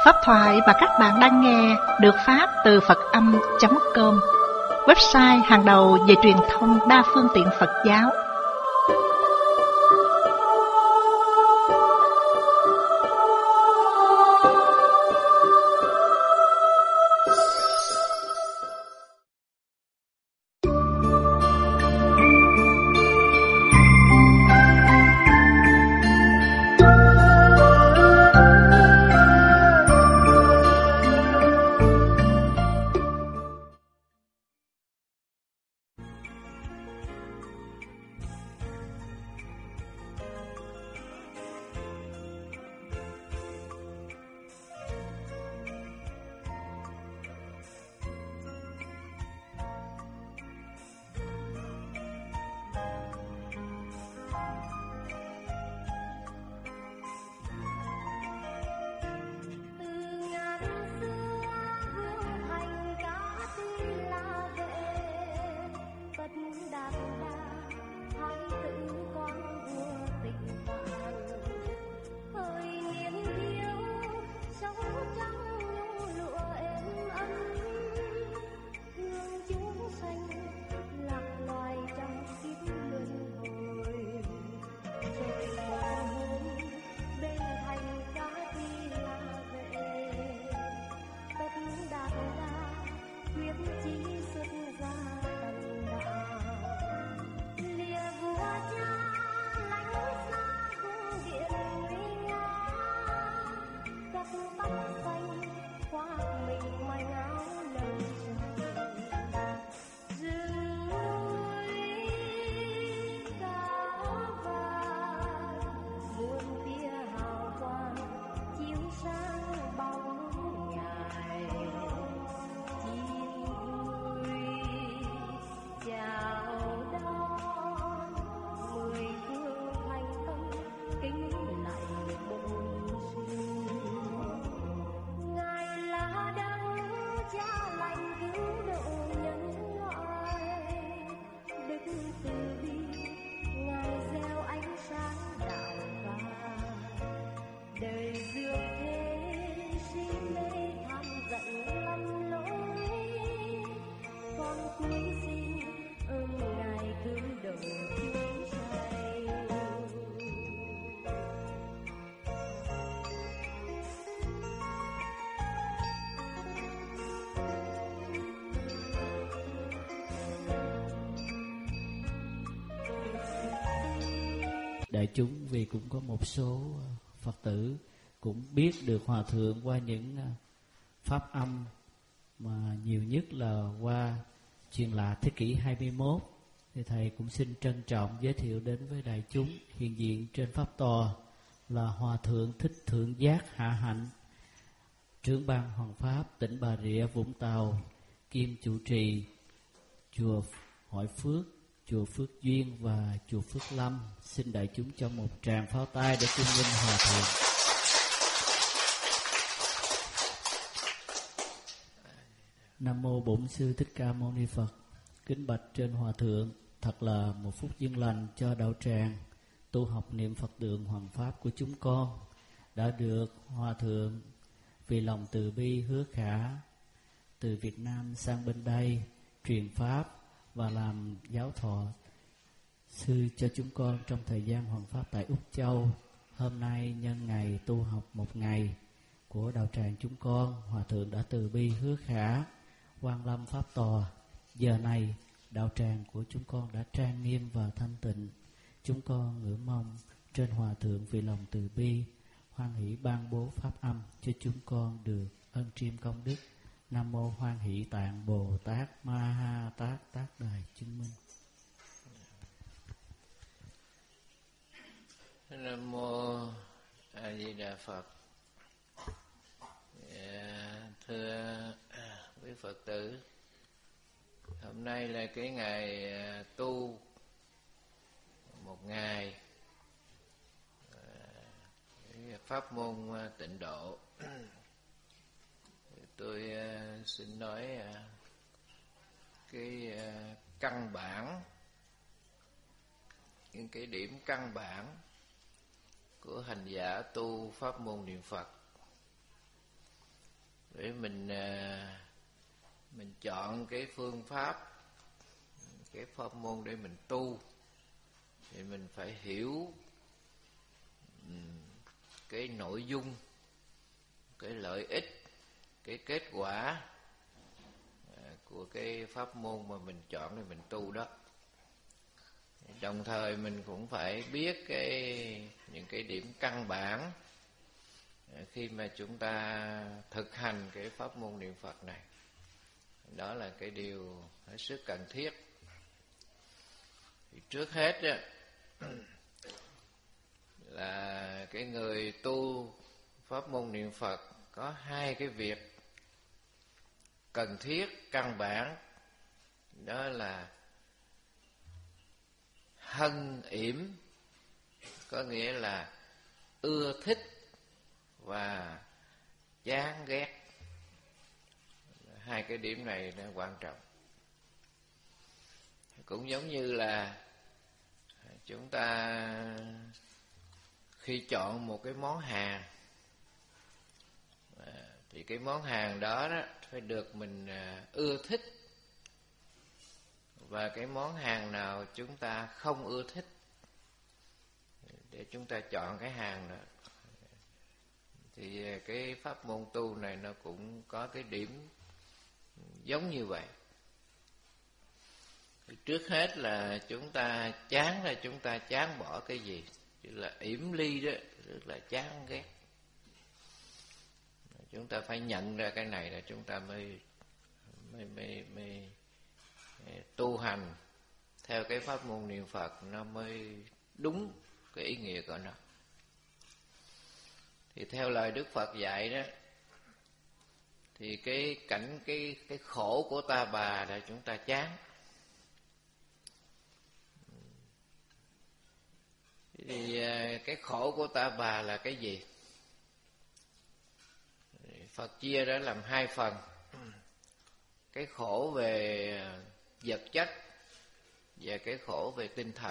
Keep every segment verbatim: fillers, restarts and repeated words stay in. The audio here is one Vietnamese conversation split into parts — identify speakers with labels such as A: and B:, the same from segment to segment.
A: Pháp thoại mà các bạn đang nghe được phát từ Phật Âm chấm com, website hàng đầu về truyền thông đa phương tiện Phật giáo.
B: Đại chúng vì cũng có một số Phật tử cũng biết được Hòa Thượng qua những pháp âm, mà nhiều nhất là qua truyền lạ thế kỷ hai mươi mốt, thì thầy cũng xin trân trọng giới thiệu đến với đại chúng hiện diện trên pháp tòa là Hòa Thượng Thích Thượng Giác Hạ Hạnh, trưởng ban Hoàng Pháp tỉnh Bà Rịa Vũng Tàu, kiêm chủ trì chùa Hội Phước, chùa Phước Duyên và chùa Phước Lâm. Xin đại chúng cho một tràng pháo tay để cung nghênh Hòa Thượng. Nam mô Bổn Sư Thích Ca Mâu Ni Phật. Kính bạch trên Hòa Thượng, thật là một phút duyên lành cho đạo tràng tu học niệm Phật tượng Hoàng Pháp của chúng con đã được Hòa Thượng vì lòng từ bi hứa khả từ Việt Nam sang bên đây truyền Pháp và làm giáo thọ sư cho chúng con trong thời gian Hoàng Pháp tại Úc Châu. Hôm nay nhân ngày tu học một ngày của đạo tràng chúng con, Hòa Thượng đã từ bi hứa khả Quan Lâm Pháp Tòa. Giờ này đạo tràng của chúng con đã trang nghiêm và thanh tịnh. Chúng con ngưỡng mong trên Hòa Thượng vì lòng từ bi hoan hỷ ban bố pháp âm cho chúng con được ân triêm công đức. Nam mô Hoan Hỷ Tạng Bồ Tát Ma Ha Tát Tát Đài chứng minh.
C: Nam mô A Di Đà Phật. Dạ, thưa quý Phật tử, hôm nay là cái ngày tu một ngày pháp môn tịnh độ. Tôi xin nói cái căn bản, những cái điểm căn bản của hành giả tu pháp môn niệm Phật. để mình mình chọn cái phương pháp, cái pháp môn để mình tu, thì mình phải hiểu cái nội dung, cái lợi ích, cái kết quả của cái pháp môn mà mình chọn để mình tu đó. Đồng thời mình cũng phải biết cái những cái điểm căn bản khi mà chúng ta thực hành cái pháp môn niệm Phật này. Đó là cái điều hết sức cần thiết. Thì trước hết á, là cái người tu pháp môn niệm Phật có hai cái việc cần thiết căn bản, đó là hân yểm, có nghĩa là ưa thích, và chán ghét. Hai cái điểm này nó quan trọng. Cũng giống như là chúng ta khi chọn một cái món hàng, thì cái món hàng đó, đó phải được mình ưa thích, và cái món hàng nào chúng ta không ưa thích để chúng ta chọn cái hàng đó. Thì cái pháp môn tu này nó cũng có cái điểm giống như vậy. Thì trước hết là chúng ta chán là chúng ta chán bỏ cái gì, chứ là yểm ly đó, tức là chán ghét. Chúng ta phải nhận ra cái này là chúng ta mới mới mới, mới, mới tu hành theo cái pháp môn niệm Phật nó mới đúng cái ý nghĩa của nó. Thì theo lời Đức Phật dạy đó, thì cái cảnh cái cái khổ của ta bà là chúng ta chán. Thì cái khổ của ta bà là cái gì? Phật chia ra làm hai phần. Cái khổ về vật chất và cái khổ về tinh thần.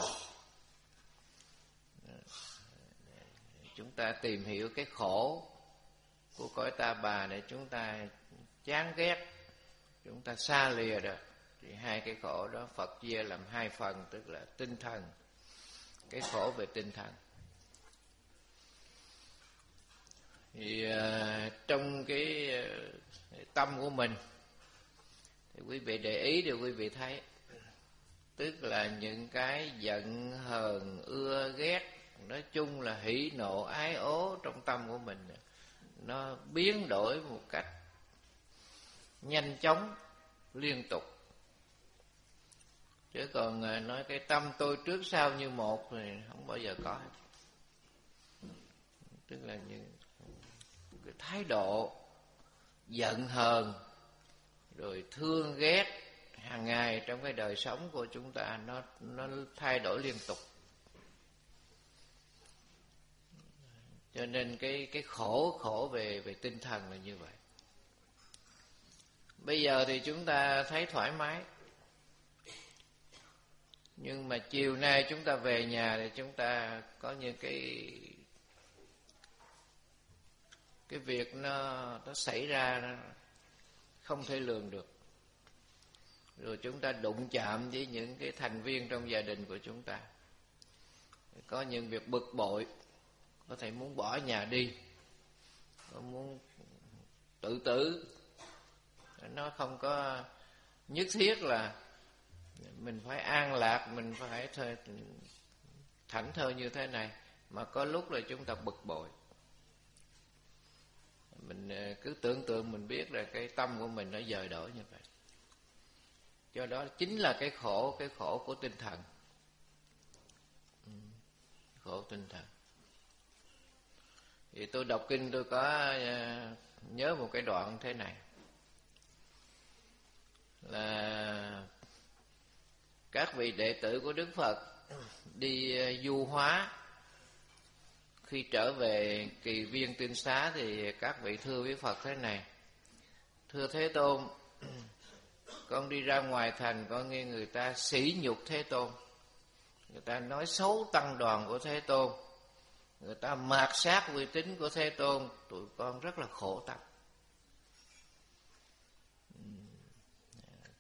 C: Chúng ta tìm hiểu cái khổ của cõi ta bà để chúng ta chán ghét, chúng ta xa lìa được. Thì hai cái khổ đó Phật chia làm hai phần, tức là tinh thần, cái khổ về tinh thần. Thì uh, trong cái uh, tâm của mình, thì quý vị để ý thì quý vị thấy, tức là những cái giận hờn ưa ghét, nói chung là hỉ nộ ái ố trong tâm của mình, nó biến đổi một cách nhanh chóng, liên tục. Chứ còn nói cái tâm tôi trước sau như một thì không bao giờ có. Tức là những cái thái độ giận hờn rồi thương ghét hàng ngày trong cái đời sống của chúng ta, nó nó thay đổi liên tục. Cho nên cái cái khổ khổ về về tinh thần là như vậy. Bây giờ thì chúng ta thấy thoải mái, nhưng mà chiều nay chúng ta về nhà thì chúng ta có những cái cái việc nó nó xảy ra nó không thể lường được. Rồi chúng ta đụng chạm với những cái thành viên trong gia đình của chúng ta, có những việc bực bội, có thể muốn bỏ nhà đi, có muốn tự tử. Nó không có nhất thiết là mình phải an lạc, mình phải thảnh thơi như thế này, mà có lúc là chúng ta bực bội. Mình cứ tưởng tượng mình biết là cái tâm của mình nó dời đổi như vậy. Do đó chính là cái khổ, cái khổ của tinh thần. Khổ tinh thần. Thì tôi đọc kinh tôi có nhớ một cái đoạn thế này, là các vị đệ tử của Đức Phật đi du hóa, khi trở về Kỳ Viên Tinh Xá thì các vị thưa với Phật thế này: thưa Thế Tôn, con đi ra ngoài thành, con nghe người ta sỉ nhục Thế Tôn, người ta nói xấu tăng đoàn của Thế Tôn, người ta mạt sát uy tín của Thế Tôn, tụi con rất là khổ tâm.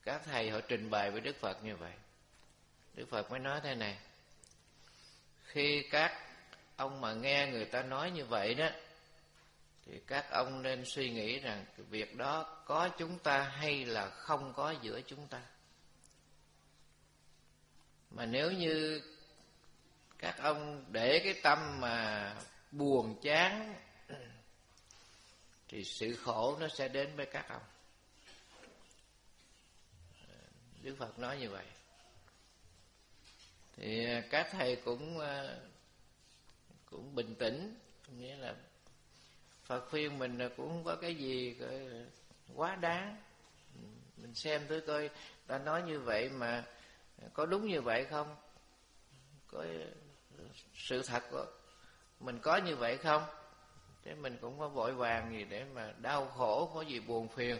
C: các thầy họ trình bày với Đức Phật như vậy. Đức Phật mới nói thế này: khi các ông mà nghe người ta nói như vậy đó, thì các ông nên suy nghĩ rằng cái việc đó có chúng ta hay là không có giữa chúng ta. Mà nếu như các ông để cái tâm mà buồn chán thì sự khổ nó sẽ đến với các ông. Đức Phật nói như vậy. Thì các thầy cũng cũng bình tĩnh, nghĩa là Phật khuyên mình là cũng không có cái gì quá đáng. Mình xem thử coi ta nói như vậy mà có đúng như vậy không, có sự thật của mình có như vậy không. Thế mình cũng có vội vàng gì để mà đau khổ, có gì buồn phiền.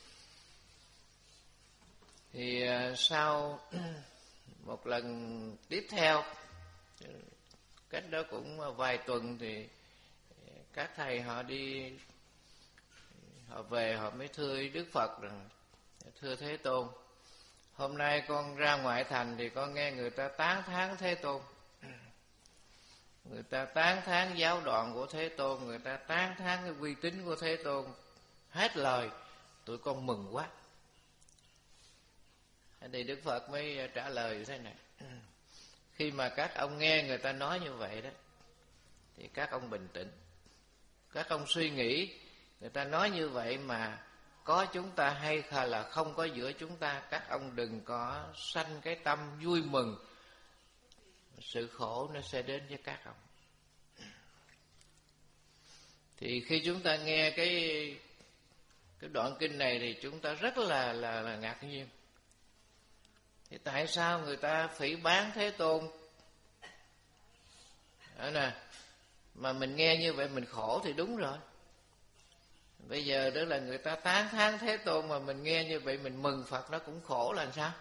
C: Thì sau một lần tiếp theo, cách đó cũng vài tuần, thì các thầy họ đi, họ về họ mới thưa Đức Phật rằng: thưa Thế Tôn, hôm nay con ra ngoại thành thì con nghe người ta tán thán Thế Tôn, người ta tán thán giáo đoạn của Thế Tôn, người ta tán thán cái uy tín của Thế Tôn hết lời, tụi con mừng quá. Thì Đức Phật mới trả lời như thế này: khi mà các ông nghe người ta nói như vậy đó, thì các ông bình tĩnh, các ông suy nghĩ người ta nói như vậy mà có chúng ta hay là không có giữa chúng ta. Các ông đừng có sanh cái tâm vui mừng, sự khổ nó sẽ đến với các ông. Thì khi chúng ta nghe cái cái đoạn kinh này thì chúng ta rất là là, là ngạc nhiên. Thì tại sao người ta phỉ báng Thế Tôn đó nè, mà mình nghe như vậy mình khổ thì đúng rồi. Bây giờ đó là người ta tán thán Thế Tôn mà mình nghe như vậy mình mừng Phật, nó cũng khổ là sao?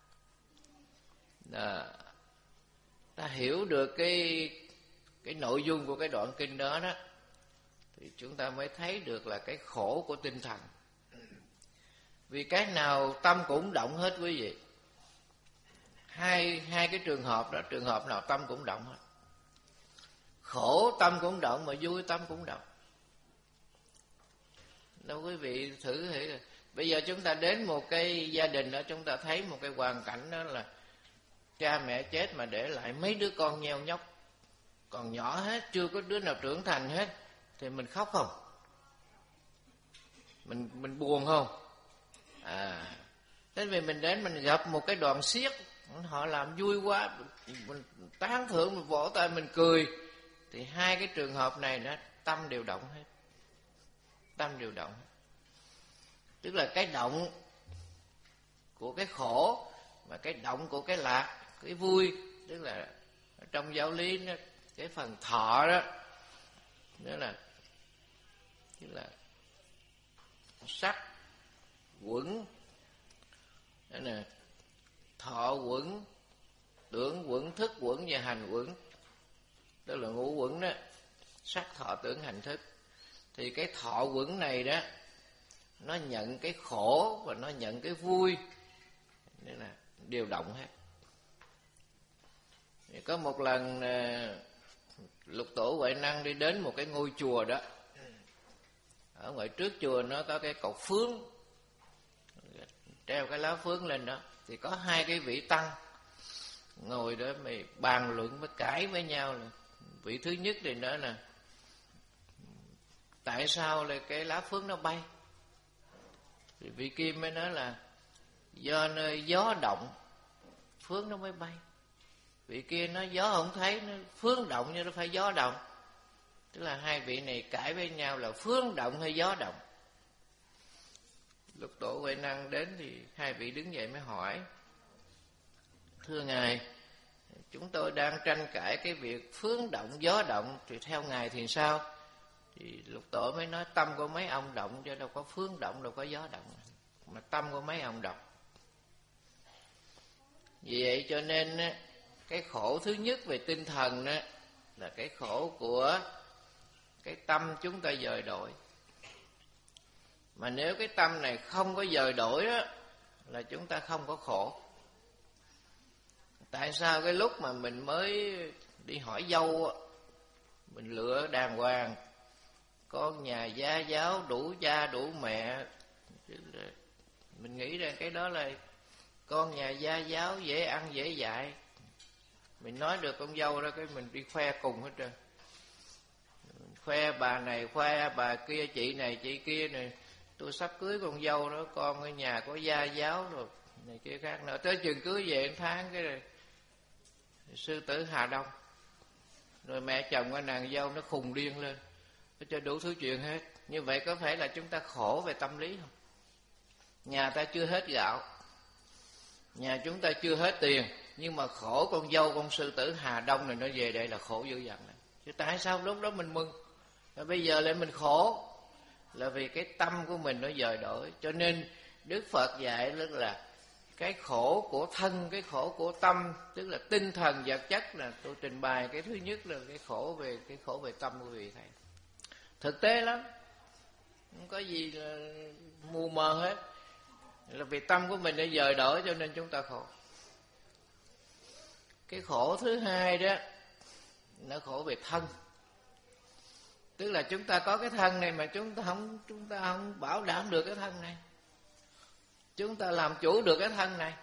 C: Đó. Ta hiểu được cái cái nội dung của cái đoạn kinh đó đó, thì chúng ta mới thấy được là cái khổ của tinh thần. Vì cái nào tâm cũng động hết quý vị. Hai hai cái trường hợp đó, trường hợp nào tâm cũng động hết. Khổ tâm cũng động, mà vui tâm cũng động. Đâu quý vị thử thử. Bây giờ chúng ta đến một cái gia đình đó, chúng ta thấy một cái hoàn cảnh đó là cha mẹ chết mà để lại mấy đứa con nheo nhóc, còn nhỏ hết, chưa có đứa nào trưởng thành hết, thì mình khóc không? Mình mình buồn không? À, thế vì mình đến mình gặp một cái đoàn xiếc, họ làm vui quá, mình tán thưởng, mình vỗ tay, mình cười, thì hai cái trường hợp này nó tâm đều động hết. Tâm đều động. Tức là cái động của cái khổ và cái động của cái lạc, cái vui. Tức là trong giáo lý nó, cái phần thọ đó, đó là tức là sắc quẩn, đó là thọ quẩn, tưởng quẩn, thức quẩn và hành quẩn. Đó là ngũ quẩn đó, sắc thọ tưởng hành thức. Thì cái thọ quẩn này đó, nó nhận cái khổ và nó nhận cái vui, nên là đều động hết. Thì có một lần Lục Tổ Huệ Năng đi đến một cái ngôi chùa đó. Ở ngoài trước chùa nó có cái cột phướng, treo cái lá phướng lên đó. Thì có hai cái vị tăng ngồi đó mày bàn luận với cãi với nhau. Là vị thứ nhất thì nói là tại sao lại cái lá phướng nó bay? Thì vị kia mới nói là do nơi gió động phướng nó mới bay. Vị kia nói gió không thấy, nó phướng động nhưng nó phải gió động. Tức là hai vị này cãi với nhau là phướng động hay gió động. Lục Tổ Huệ Năng đến thì hai vị đứng dậy mới hỏi: thưa Ngài, chúng tôi đang tranh cãi cái việc phướng động gió động, thì theo Ngài thì sao? Thì Lục Tổ mới nói tâm của mấy ông động, chứ đâu có phướng động, đâu có gió động, mà tâm của mấy ông động. Vì vậy cho nên cái khổ thứ nhất về tinh thần đó là cái khổ của cái tâm chúng ta dời đổi. Mà nếu cái tâm này không có dời đổi đó, là chúng ta không có khổ. Tại sao cái lúc mà mình mới đi hỏi dâu, mình lựa đàng hoàng, con nhà gia giáo, đủ cha đủ mẹ, mình nghĩ rằng cái đó là con nhà gia giáo, dễ ăn dễ dạy. Mình nói được con dâu đó, cái mình đi khoe cùng hết trơn. Khoe bà này, khoe bà kia, chị này, chị kia này. Tôi sắp cưới con dâu đó, con ở nhà có gia giáo rồi, này kia khác nữa. Tới chừng cưới về một tháng cái này, sư tử Hà Đông. Rồi mẹ chồng của nàng dâu nó khùng điên lên, nó cho đủ thứ chuyện hết. Như vậy có phải là chúng ta khổ về tâm lý không? Nhà ta chưa hết gạo, nhà chúng ta chưa hết tiền, nhưng mà khổ con dâu con sư tử Hà Đông này nó về đây là khổ dữ dằn này. Chứ tại sao lúc đó mình mừng, rồi bây giờ lại mình khổ? Là vì cái tâm của mình nó dời đổi. Cho nên Đức Phật dạy tức là cái khổ của thân, cái khổ của tâm, tức là tinh thần vật chất, là tôi trình bày cái thứ nhất là cái khổ về cái khổ về tâm của vị thầy. Thực tế lắm, không có gì là mù mờ hết. Là vì tâm của mình đã dời đổi cho nên chúng ta khổ. Cái khổ thứ hai đó, nó khổ về thân. Tức là chúng ta có cái thân này mà chúng ta không chúng ta không bảo đảm được cái thân này. Chúng ta làm chủ được cái thân này.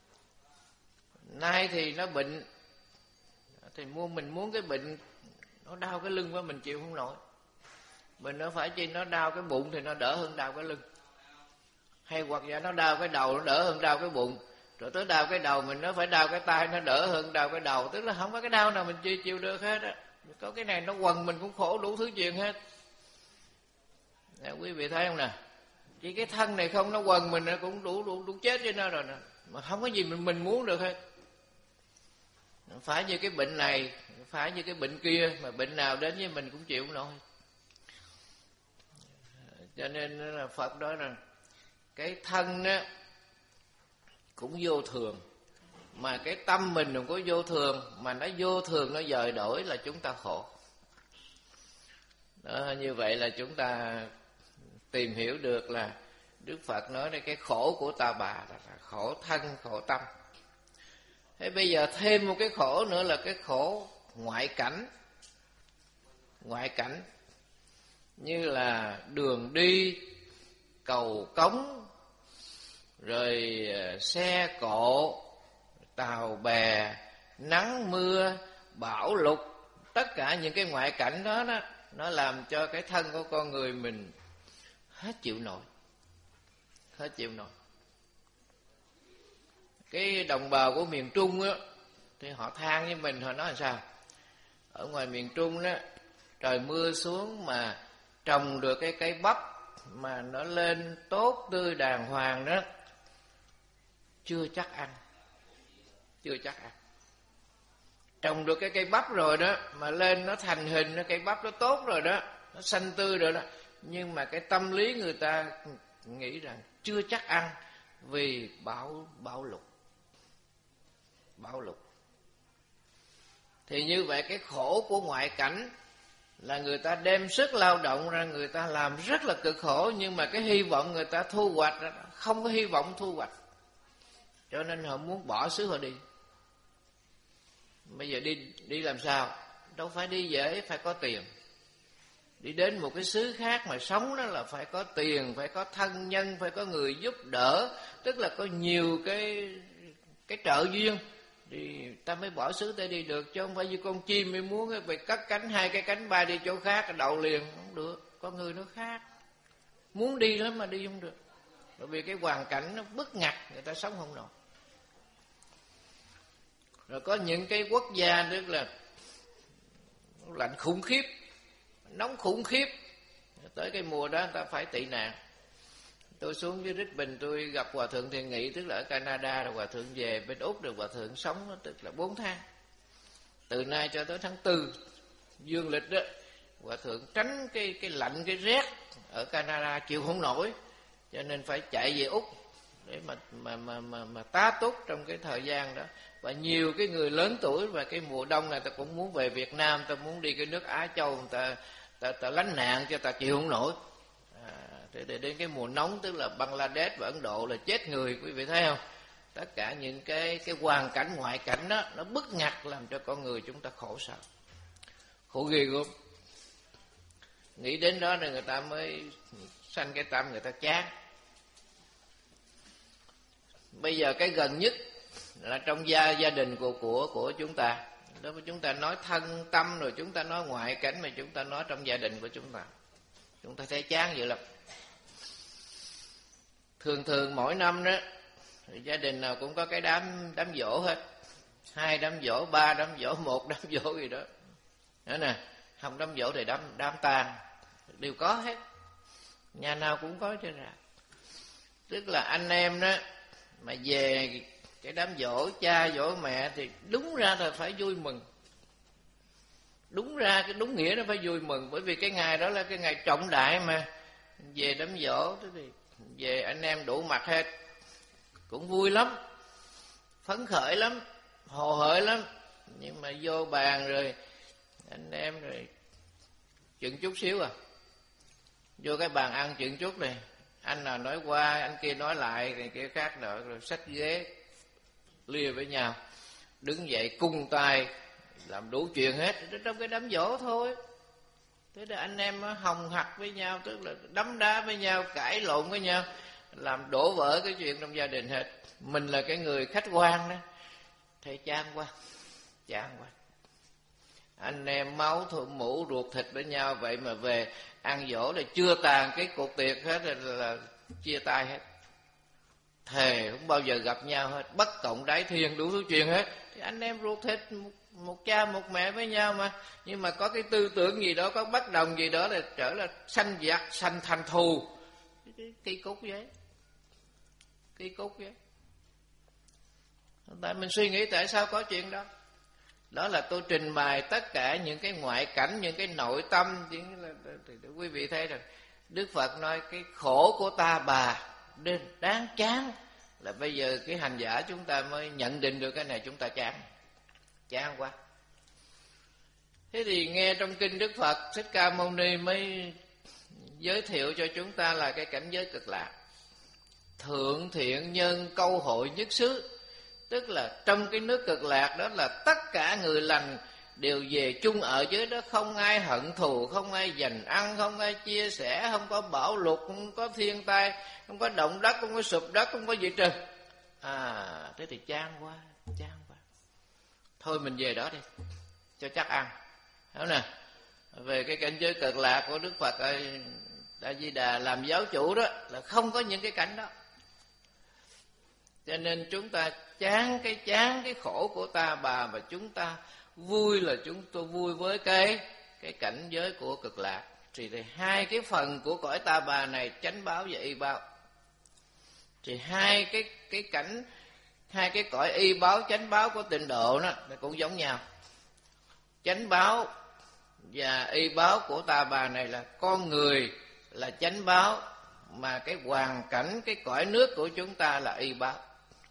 C: Nay thì nó bệnh, thì muốn mình muốn cái bệnh nó đau cái lưng quá mình chịu không nổi. Mình nó phải chi nó đau cái bụng thì nó đỡ hơn đau cái lưng. Hay hoặc giả nó đau cái đầu nó đỡ hơn đau cái bụng. Rồi tới đau cái đầu mình nó phải đau cái tay nó đỡ hơn đau cái đầu. Tức là không có cái đau nào mình chịu, chịu được hết á. Có cái này nó quần mình cũng khổ đủ thứ chuyện hết. Nè, quý vị thấy không nè? Chỉ cái thân này không nó quần mình nó cũng đủ đủ đủ chết với nó rồi nè. Mà không có gì mình mình muốn được hết. Phải như cái bệnh này, phải như cái bệnh kia, mà bệnh nào đến với mình cũng chịu không nổi. Cho nên là Phật nói rằng cái thân á cũng vô thường, mà cái tâm mình đừng có vô thường, mà nó vô thường nó dời đổi là chúng ta khổ. Đó, như vậy là chúng ta tìm hiểu được là Đức Phật nói đây cái khổ của ta bà là khổ thân, khổ tâm. Thế bây giờ thêm một cái khổ nữa là cái khổ ngoại cảnh. Ngoại cảnh như là đường đi, cầu cống, rồi xe cộ, tàu bè, nắng mưa, bão lụt. Tất cả những cái ngoại cảnh đó, đó nó làm cho cái thân của con người mình hết chịu nổi. Hết chịu nổi. Cái đồng bào của miền Trung á, thì họ than với mình, họ nói là sao? Ở ngoài miền Trung đó, trời mưa xuống mà trồng được cái cây bắp mà nó lên tốt tươi đàng hoàng đó, chưa chắc ăn. Chưa chắc ăn. Trồng được cái cây bắp rồi đó, mà lên nó thành hình, nó cây bắp nó tốt rồi đó, nó xanh tươi rồi đó, nhưng mà cái tâm lý người ta nghĩ rằng chưa chắc ăn, vì bão bão lụt. Bão lụt. Thì như vậy cái khổ của ngoại cảnh là người ta đem sức lao động ra, người ta làm rất là cực khổ, nhưng mà cái hy vọng người ta thu hoạch không có hy vọng thu hoạch, cho nên họ muốn bỏ xứ họ đi. Bây giờ đi đi làm sao? Đâu phải đi dễ, phải có tiền. Đi đến một cái xứ khác mà sống đó là phải có tiền, phải có thân nhân, phải có người giúp đỡ, tức là có nhiều cái cái trợ duyên thì ta mới bỏ xứ ta đi được, chứ không phải như con chim mới muốn phải cất cánh hai cái cánh bay đi chỗ khác đậu liền, không được. Con người nó khác, muốn đi lắm mà đi không được, bởi vì cái hoàn cảnh nó bức ngặt, người ta sống không nổi. Rồi có những cái quốc gia tức là lạnh khủng khiếp, nóng khủng khiếp, tới cái mùa đó người ta phải tị nạn. Tôi xuống dưới Richmond tôi gặp Hòa Thượng Thiện Nghị, tức là ở Canada, rồi Hòa Thượng về bên Úc, rồi Hòa Thượng sống tức là bốn tháng. Từ nay cho tới tháng tư dương lịch đó, Hòa Thượng tránh cái cái lạnh, cái rét ở Canada chịu không nổi, cho nên phải chạy về Úc để mà mà mà mà, mà tá túc trong cái thời gian đó. Và nhiều cái người lớn tuổi và cái mùa đông này ta cũng muốn về Việt Nam, ta muốn đi cái nước Á Châu, ta ta, ta lánh nạn cho ta chịu không nổi. À, để đến cái mùa nóng, tức là Bangladesh và Ấn Độ là chết người, quý vị thấy không? Tất cả những cái cái hoàn cảnh ngoại cảnh đó nó bức ngặt làm cho con người chúng ta khổ sở, khổ ghê gớm. Nghĩ đến đó thì người ta mới sanh cái tâm người ta chán. Bây giờ cái gần nhất là trong gia gia đình của của của chúng ta. Đó, chúng ta nói thân tâm rồi chúng ta nói ngoại cảnh, mà chúng ta nói trong gia đình của chúng ta, chúng ta thấy chán vậy lắm. Thường thường mỗi năm đó gia đình nào cũng có cái đám đám giỗ hết, hai đám giỗ, ba đám giỗ, một đám giỗ gì đó. Đó nè, không đám giỗ thì đám đám tang đều có hết, nhà nào cũng có trên ra. Tức là anh em đó mà về cái đám giỗ cha giỗ mẹ thì đúng ra là phải vui mừng, đúng ra cái đúng nghĩa nó phải vui mừng, bởi vì cái ngày đó là cái ngày trọng đại mà. Về đám giỗ thì về anh em đủ mặt hết, cũng vui lắm, phấn khởi lắm, hồ hởi lắm. Nhưng mà vô bàn rồi anh em rồi chuyện chút xíu à, vô cái bàn ăn chuyện chút này, anh nào nói qua anh kia nói lại, người kia khác nữa, rồi xách ghế lia với nhau, đứng dậy cung tay làm đủ chuyện hết trong cái đám giỗ thôi. Thế là anh em hồng hặc với nhau, tức là đấm đá với nhau, cãi lộn với nhau, làm đổ vỡ cái chuyện trong gia đình hết. Mình là cái người khách quan đó, thấy chán quá, chán quá. Anh em máu thụ mũ ruột thịt với nhau, vậy mà về ăn dỗ là chưa tàn cái cuộc tiệc hết là, là chia tay hết, thề không bao giờ gặp nhau hết, bất cộng đái thiên đủ thứ chuyện hết. Thì anh em ruột thịt, một, một cha một mẹ với nhau mà, nhưng mà có cái tư tưởng gì đó, có bất đồng gì đó là trở là sanh giặc, sanh thành thù. Kỳ cục vậy, kỳ cục vậy. Tại mình suy nghĩ tại sao có chuyện đó. Đó là tôi trình bày tất cả những cái ngoại cảnh, những cái nội tâm. Để quý vị thấy rằng Đức Phật nói cái khổ của ta bà nên đáng chán, là bây giờ cái hành giả chúng ta mới nhận định được cái này, chúng ta chán, chán quá. Thế thì nghe trong kinh Đức Phật Thích Ca Mâu Ni mới giới thiệu cho chúng ta là cái cảnh giới cực lạc, thượng thiện nhân câu hội nhất xứ. Tức là trong cái nước cực lạc đó là tất cả người lành đều về chung ở dưới đó, không ai hận thù, không ai giành ăn, không ai chia sẻ, không có bão lụt, không có thiên tai, không có động đất, không có sụp đất, không có gì trơn. À, thế thì chán quá, chán quá. Thôi mình về đó đi, cho chắc ăn. Đúng nè, về cái cảnh giới cực lạc của Đức Phật A Di Đà làm giáo chủ đó là không có những cái cảnh đó. Cho nên chúng ta chán cái chán cái khổ của ta bà, và chúng ta vui là chúng tôi vui với cái cái cảnh giới của cực lạc. Thì, thì hai cái phần của cõi ta bà này, chánh báo và y báo, thì hai cái cái cảnh, hai cái cõi y báo chánh báo của tịnh độ đó cũng giống nhau. Chánh báo và y báo của ta bà này là con người là chánh báo, mà cái hoàn cảnh, cái cõi nước của chúng ta là y báo.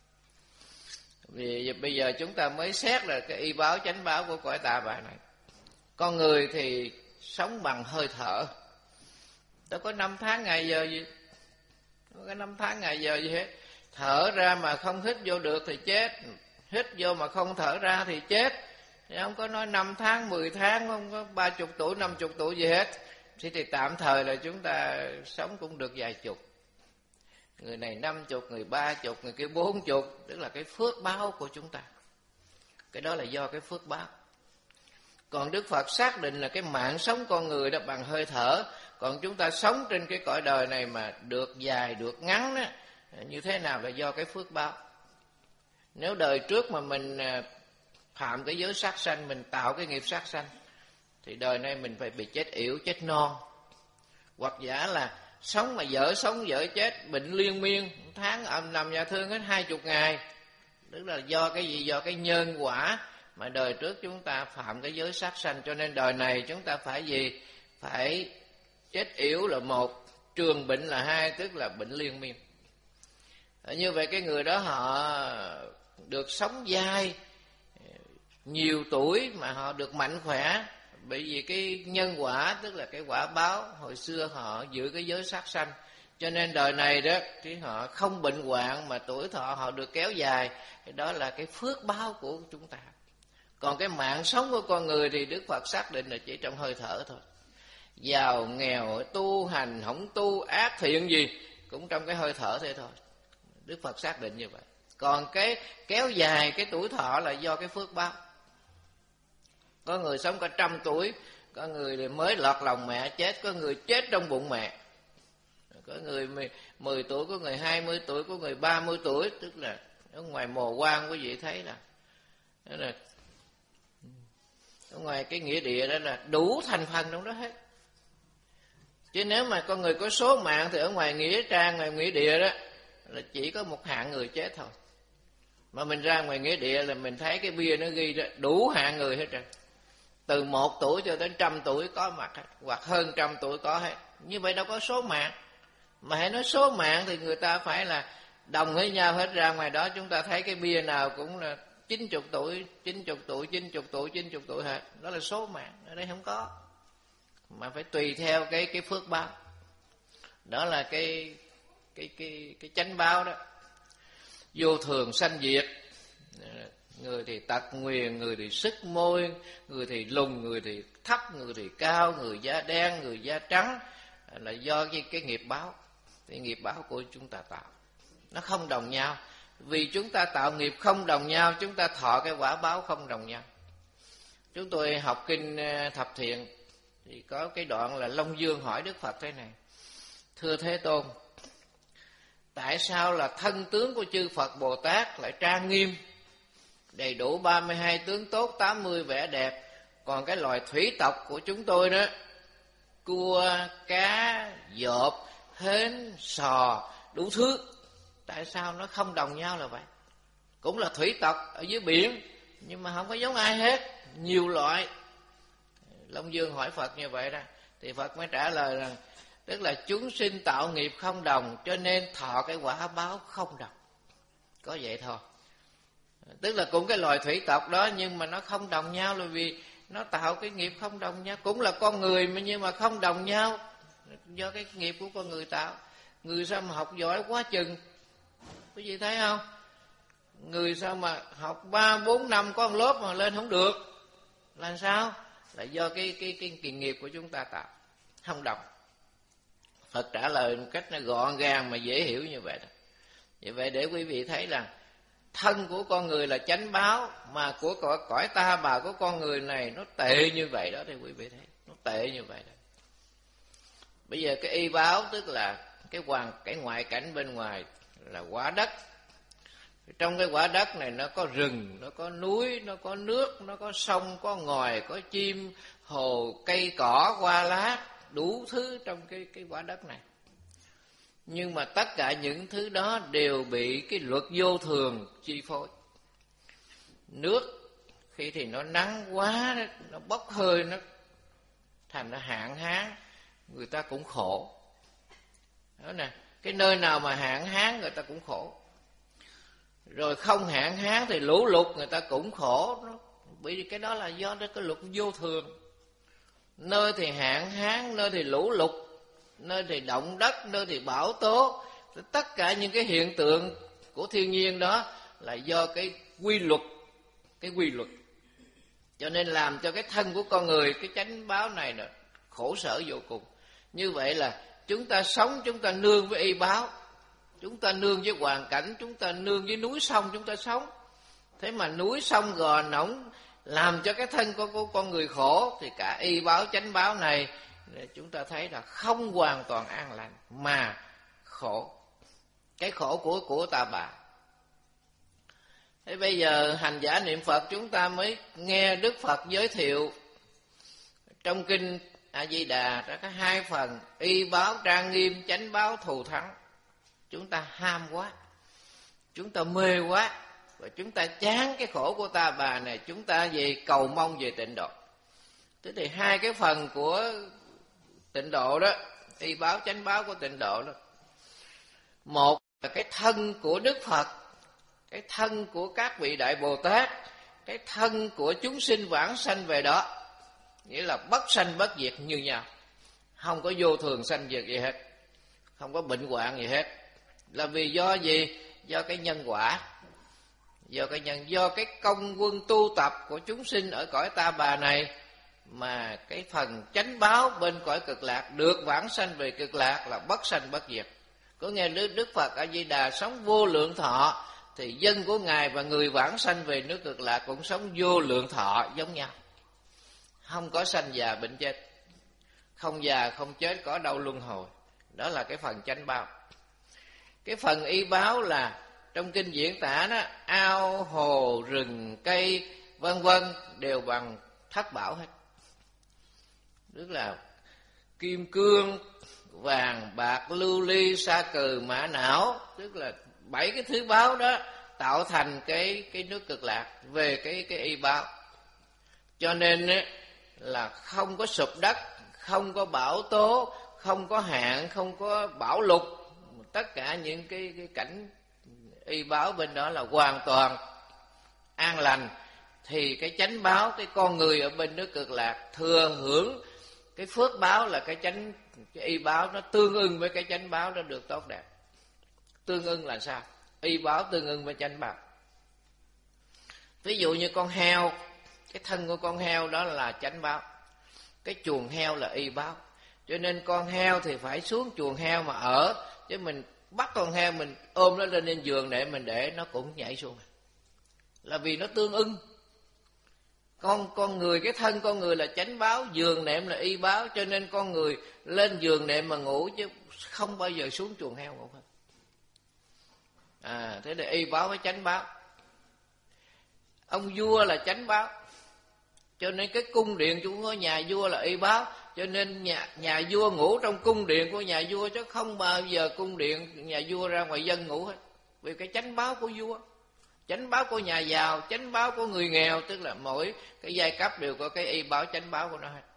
C: Vì bây giờ chúng ta mới xét là cái y báo chánh báo của cõi ta bà này. Con người thì sống bằng hơi thở, đâu có năm tháng ngày giờ gì, đâu có năm tháng ngày giờ gì hết. Thở ra mà không hít vô được thì chết, hít vô mà không thở ra thì chết. Thì không có nói năm tháng, mười tháng, không có ba chục tuổi, năm chục tuổi gì hết. Thì, thì tạm thời là chúng ta sống cũng được vài chục. Người này năm chục, người ba chục, người kia bốn chục. Tức là cái phước báo của chúng ta. Cái đó là do cái phước báo. Còn Đức Phật xác định là cái mạng sống con người đó bằng hơi thở. Còn chúng ta sống trên cái cõi đời này mà được dài, được ngắn đó, như thế nào là do cái phước báo. Nếu đời trước mà mình phạm cái giới sát sanh, mình tạo cái nghiệp sát sanh, thì đời này mình phải bị chết yểu, chết non. Hoặc giả là sống mà dở sống dở chết, bệnh liên miên, tháng âm nằm nhà thương hết hai chục ngày. Tức là do cái gì? Do cái nhân quả mà đời trước chúng ta phạm cái giới sát sanh. Cho nên đời này chúng ta phải gì? Phải chết yểu là một, trường bệnh là hai, tức là bệnh liên miên. Như vậy cái người đó họ được sống dai, nhiều tuổi mà họ được mạnh khỏe, Bởi vì cái nhân quả, tức là cái quả báo, hồi xưa họ giữ cái giới sát sanh, cho nên đời này đó thì họ không bệnh hoạn mà tuổi thọ họ được kéo dài. Đó là cái phước báo của chúng ta. Còn cái mạng sống của con người thì Đức Phật xác định là chỉ trong hơi thở thôi. Giàu nghèo, tu hành không tu, ác thiện gì cũng trong cái hơi thở thế thôi. Đức Phật xác định như vậy. Còn cái kéo dài cái tuổi thọ là do cái phước báo. Có người sống cả trăm tuổi, có người mới lọt lòng mẹ chết, có người chết trong bụng mẹ, có người mười tuổi, có người hai mươi tuổi, có người ba mươi tuổi. Tức là ở ngoài mồ quan quý vị thấy là, đó là ở ngoài cái nghĩa địa đó là đủ thành phần trong đó hết. Chứ nếu mà con người có số mạng thì ở ngoài nghĩa trang, ngoài nghĩa địa đó là chỉ có một hạng người chết thôi. Mà mình ra ngoài nghĩa địa là mình thấy cái bia nó ghi đó, đủ hạng người hết trơn. Từ một tuổi cho đến trăm tuổi có mặt hết, hoặc hơn trăm tuổi có hết. Như vậy đâu có số mạng. Mà hãy nói số mạng thì người ta phải là đồng với nhau hết. Ra ngoài đó chúng ta thấy cái bia nào cũng là chín mươi tuổi, chín mươi tuổi, chín mươi tuổi, chín mươi tuổi hết. Đó là số mạng, ở đây không có. Mà phải tùy theo cái cái phước báo. Đó là cái cái cái cái chánh báo đó. Vô thường sanh diệt. Người thì tật nguyền, người thì sức môi, người thì lùn, người thì thấp, người thì cao, người da đen, người da trắng, là do cái, cái nghiệp báo. Cái nghiệp báo của chúng ta tạo nó không đồng nhau. Vì chúng ta tạo nghiệp không đồng nhau, chúng ta thọ cái quả báo không đồng nhau. Chúng tôi học kinh Thập Thiện thì có cái đoạn là Long Dương hỏi Đức Phật thế này: thưa Thế Tôn, tại sao là thân tướng của chư Phật Bồ Tát lại trang nghiêm, đầy đủ ba mươi hai tướng tốt, tám mươi vẻ đẹp, còn cái loài thủy tộc của chúng tôi đó, cua, cá, dộp, hến, sò, đủ thứ, tại sao nó không đồng nhau là vậy? Cũng là thủy tộc ở dưới biển, nhưng mà không có giống ai hết, nhiều loại. Long Dương hỏi Phật như vậy đó, thì Phật mới trả lời rằng tức là chúng sinh tạo nghiệp không đồng, cho nên thọ cái quả báo không đồng. Có vậy thôi. Tức là cũng cái loài thủy tộc đó, nhưng mà nó không đồng nhau là vì nó tạo cái nghiệp không đồng nhau. Cũng là con người mà nhưng mà không đồng nhau, do cái nghiệp của con người tạo. Người sao mà học giỏi quá chừng, quý vị thấy không? Người sao mà học ba bốn năm có một lớp mà lên không được, là sao? Là do cái cái cái, cái nghiệp của chúng ta tạo không đồng. Phật trả lời một cách nó gọn gàng mà dễ hiểu như vậy đó. Vì vậy để quý vị thấy là thân của con người là chánh báo, mà của cõi, cõi ta bà của con người này nó tệ như vậy đó, thì quý vị thấy nó tệ như vậy đó. Bây giờ cái y báo tức là cái hoàn cái ngoại cảnh bên ngoài là quả đất. Trong cái quả đất này nó có rừng, nó có núi, nó có nước, nó có sông, có ngòi, có chim, hồ, cây cỏ, hoa lá, đủ thứ trong cái cái quả đất này. Nhưng mà tất cả những thứ đó đều bị cái luật vô thường chi phối. Nước khi thì nó nắng quá, nó bốc hơi, nó thành nó hạn hán, người ta cũng khổ. Đó nè, cái nơi nào mà hạn hán người ta cũng khổ. Rồi không hạn hán thì lũ lụt người ta cũng khổ. Bởi vì cái đó là do đó cái luật vô thường. Nơi thì hạn hán, nơi thì lũ lụt, nơi thì động đất, nơi thì bão tố. Tất cả những cái hiện tượng của thiên nhiên đó là do cái quy luật, cái quy luật. Cho nên làm cho cái thân của con người, cái chánh báo này là khổ sở vô cùng. Như vậy là chúng ta sống, chúng ta nương với y báo, chúng ta nương với hoàn cảnh, chúng ta nương với núi sông chúng ta sống. Thế mà núi sông gò nóng làm cho cái thân của, của con người khổ, thì cả y báo chánh báo này chúng ta thấy là không hoàn toàn an lành mà khổ. Cái khổ của của ta bà. Thế bây giờ hành giả niệm Phật chúng ta mới nghe Đức Phật giới thiệu trong kinh A Di Đà đã có hai phần: y báo trang nghiêm, chánh báo thù thắng. Chúng ta ham quá, chúng ta mê quá, và chúng ta chán cái khổ của ta bà này, chúng ta về cầu mong về tịnh độ. Thế thì hai cái phần của tịnh độ đó, y báo chánh báo của tịnh độ đó, một là cái thân của Đức Phật, cái thân của các vị Đại Bồ Tát, cái thân của chúng sinh vãng sanh về đó. nghĩa là bất sanh bất diệt như nhau, không có vô thường sanh diệt gì hết, không có bệnh hoạn gì hết. Là vì do gì? Do cái nhân quả, do cái nhân, do cái công quân tu tập của chúng sinh ở cõi ta bà này, mà cái phần chánh báo bên cõi cực lạc được vãng sanh về cực lạc là bất sanh bất diệt. Có nghe Đức, Đức Phật A Di Đà sống vô lượng thọ, thì dân của Ngài và người vãng sanh về nước cực lạc cũng sống vô lượng thọ giống nhau, không có sanh già bệnh chết, không già không chết, có đâu luân hồi. Đó là cái phần chánh báo. Cái phần y báo là trong kinh diễn tả đó, ao hồ rừng cây vân vân đều bằng thất bảo hết, tức là kim cương, vàng bạc lưu ly sa cừ mã não, tức là bảy cái thứ báo đó tạo thành cái cái nước cực lạc về cái cái y báo. Cho nên ấy, là không có sụp đất, không có bão tố, không có hạn, không có bão lụt, tất cả những cái cái cảnh y báo bên đó là hoàn toàn an lành. Thì cái chánh báo, cái con người ở bên nước cực lạc thừa hưởng cái phước báo là cái chánh, cái y báo nó tương ưng với cái chánh báo nó được tốt đẹp. Tương ưng là sao? Y báo tương ưng với chánh báo. Ví dụ như con heo, cái thân của con heo đó là chánh báo, cái chuồng heo là y báo. Cho nên con heo thì phải xuống chuồng heo mà ở, chứ mình bắt con heo mình ôm nó lên trên giường để mình để nó cũng nhảy xuống, là vì nó tương ưng. Con con người, cái thân con người là chánh báo, giường nệm là y báo, cho nên con người lên giường nệm mà ngủ, chứ không bao giờ xuống chuồng heo ngủ hết. À, thế là y báo với chánh báo. Ông vua là chánh báo, cho nên cái cung điện của nhà vua là y báo, cho nên nhà nhà vua ngủ trong cung điện của nhà vua, chứ không bao giờ cung điện nhà vua ra ngoài dân ngủ hết, vì cái chánh báo của vua. Chánh báo của nhà giàu, chánh báo của người nghèo, tức là mỗi cái giai cấp đều có cái y báo chánh báo của nó hết.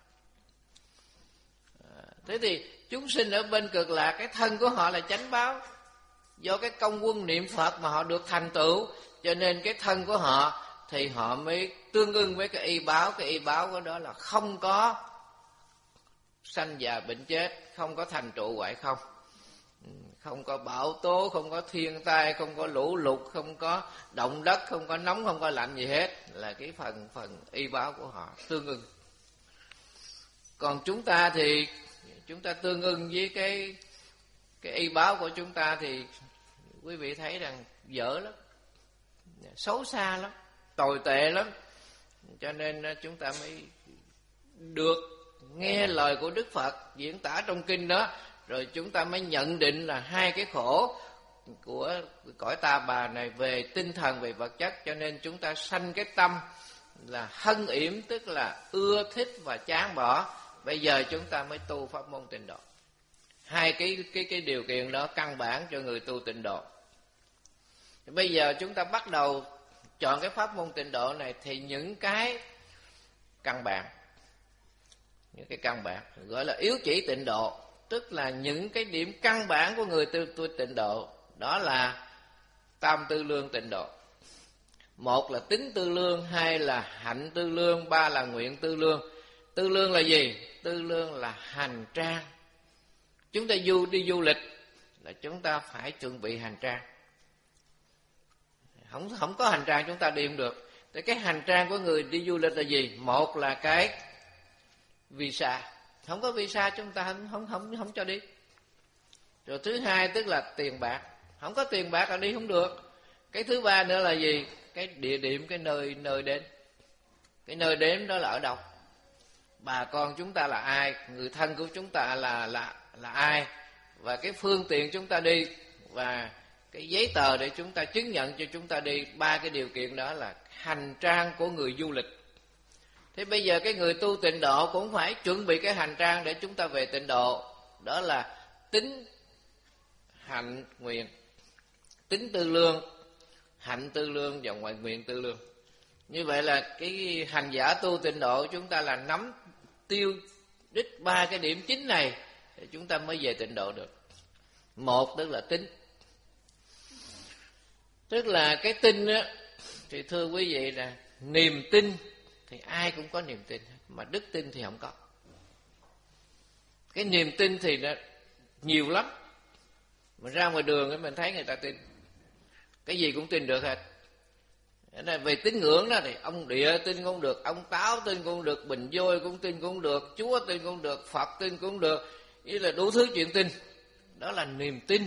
C: À, thế thì chúng sinh ở bên cực lạc, cái thân của họ là chánh báo, do cái công quân niệm Phật mà họ được thành tựu, cho nên cái thân của họ thì họ mới tương ưng với cái y báo. Cái y báo của đó là không có sanh già bệnh chết, không có thành trụ hoại không, không có bão tố, không có thiên tai, không có lũ lụt, không có động đất, không có nóng, không có lạnh gì hết, là cái phần phần y báo của họ tương ưng. Còn chúng ta thì chúng ta tương ưng với cái cái y báo của chúng ta thì quý vị thấy rằng dở lắm, xấu xa lắm, tồi tệ lắm. Cho nên chúng ta mới được nghe lời của Đức Phật diễn tả trong kinh đó, rồi chúng ta mới nhận định là hai cái khổ của cõi ta bà này về tinh thần, về vật chất. Cho nên chúng ta sanh cái tâm là hân yểm, tức là ưa thích và chán bỏ. Bây giờ chúng ta mới tu pháp môn tịnh độ. Hai cái cái cái điều kiện đó căn bản cho người tu tịnh độ. Bây giờ chúng ta bắt đầu chọn cái pháp môn tịnh độ này, thì những cái căn bản, những cái căn bản gọi là yếu chỉ tịnh độ, tức là những cái điểm căn bản của người tu, tu tịnh độ. Đó là tam tư lương tịnh độ. Một là tính tư lương, hai là hạnh tư lương, ba là nguyện tư lương. Tư lương là gì? Tư lương là hành trang. Chúng ta du đi du lịch là chúng ta phải chuẩn bị hành trang. Không không có hành trang chúng ta đi không được. Thì cái hành trang của người đi du lịch là gì? Một là cái visa. Không có visa chúng ta không không không không cho đi. Rồi thứ hai tức là tiền bạc. Không có tiền bạc là đi không được. Cái thứ ba nữa là gì? Cái địa điểm, cái nơi nơi đến. Cái nơi đến đó là ở đâu? Bà con chúng ta là ai? Người thân của chúng ta là là là ai? Và cái phương tiện chúng ta đi, và cái giấy tờ để chúng ta chứng nhận cho chúng ta đi. Ba cái điều kiện đó là hành trang của người du lịch. Thế bây giờ cái người tu tịnh độ cũng phải chuẩn bị cái hành trang để chúng ta về tịnh độ. Đó là tính, hạnh, nguyện. Tính tư lương, hạnh tư lương và ngoại nguyện tư lương. Như vậy là cái hành giả tu tịnh độ chúng ta là nắm tiêu đích ba cái điểm chính này thì chúng ta mới về tịnh độ được. Một tức là tính. Tức là cái tin á, thì thưa quý vị là niềm tin thì ai cũng có niềm tin, mà đức tin thì không có. Cái niềm tin thì nó nhiều lắm. Mình ra ngoài đường mình thấy người ta tin, cái gì cũng tin được hết. Về tín ngưỡng đó thì ông Địa tin cũng được, ông Táo tin cũng được, Bình Vôi cũng tin cũng được, Chúa tin cũng được, Phật tin cũng được, ý là đủ thứ chuyện tin. Đó là niềm tin.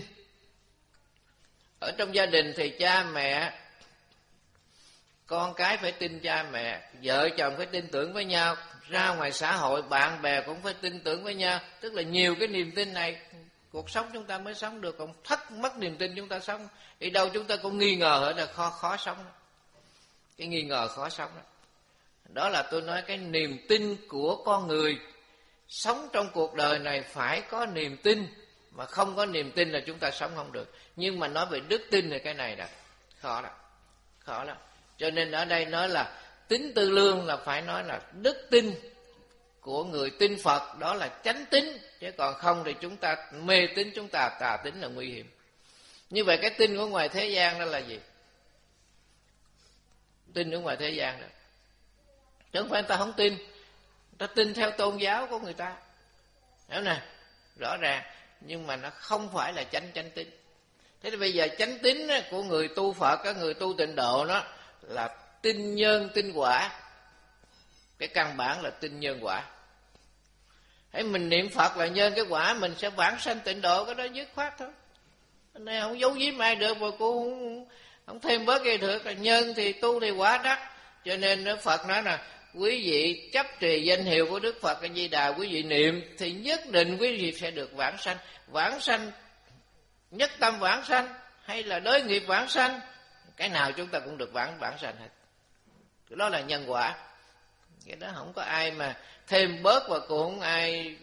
C: Ở trong gia đình thì cha mẹ, con cái phải tin cha mẹ, vợ chồng phải tin tưởng với nhau, ra ngoài xã hội bạn bè cũng phải tin tưởng với nhau. Tức là nhiều cái niềm tin này cuộc sống chúng ta mới sống được. Còn thất mất niềm tin chúng ta sống đi đâu chúng ta cũng nghi ngờ, là khó khó sống. Cái nghi ngờ khó sống đó. Đó là tôi nói cái niềm tin của con người. Sống trong cuộc đời này phải có niềm tin, mà không có niềm tin là chúng ta sống không được. Nhưng mà nói về đức tin thì cái này là khó lắm, khó lắm. Cho nên ở đây nói là tín tư lương là phải nói là đức tin của người tin Phật, đó là chánh tín. Chứ còn không thì chúng ta mê tín, chúng ta tà tín là nguy hiểm. Như vậy cái tin của ngoài thế gian đó là gì? Tin ở ngoài thế gian đó, chứ không phải người ta không tin, người ta tin theo tôn giáo của người ta, hiểu nè, rõ ràng. Nhưng mà nó không phải là chánh chánh tín. Thế thì bây giờ chánh tín của người tu Phật, các người tu tịnh độ đó là tin nhân tin quả. Cái căn bản là tin nhân quả. Hãy mình niệm Phật là nhân cái quả, mình sẽ vãng sanh tịnh độ, cái đó dứt khoát thôi. Cái này không giấu giếm ai được, mà cô không, không thêm bớt cái được. Là nhân thì tu thì quả đắc. Cho nên Phật nói là quý vị chấp trì danh hiệu của Đức Phật A Di Đà, quý vị niệm thì nhất định quý vị sẽ được vãng sanh. Vãng sanh, nhất tâm vãng sanh hay là đối nghiệp vãng sanh, cái nào chúng ta cũng được vãng vãng sanh hết. Cái đó là nhân quả. Cái đó không có ai mà thêm bớt, và cũng không ai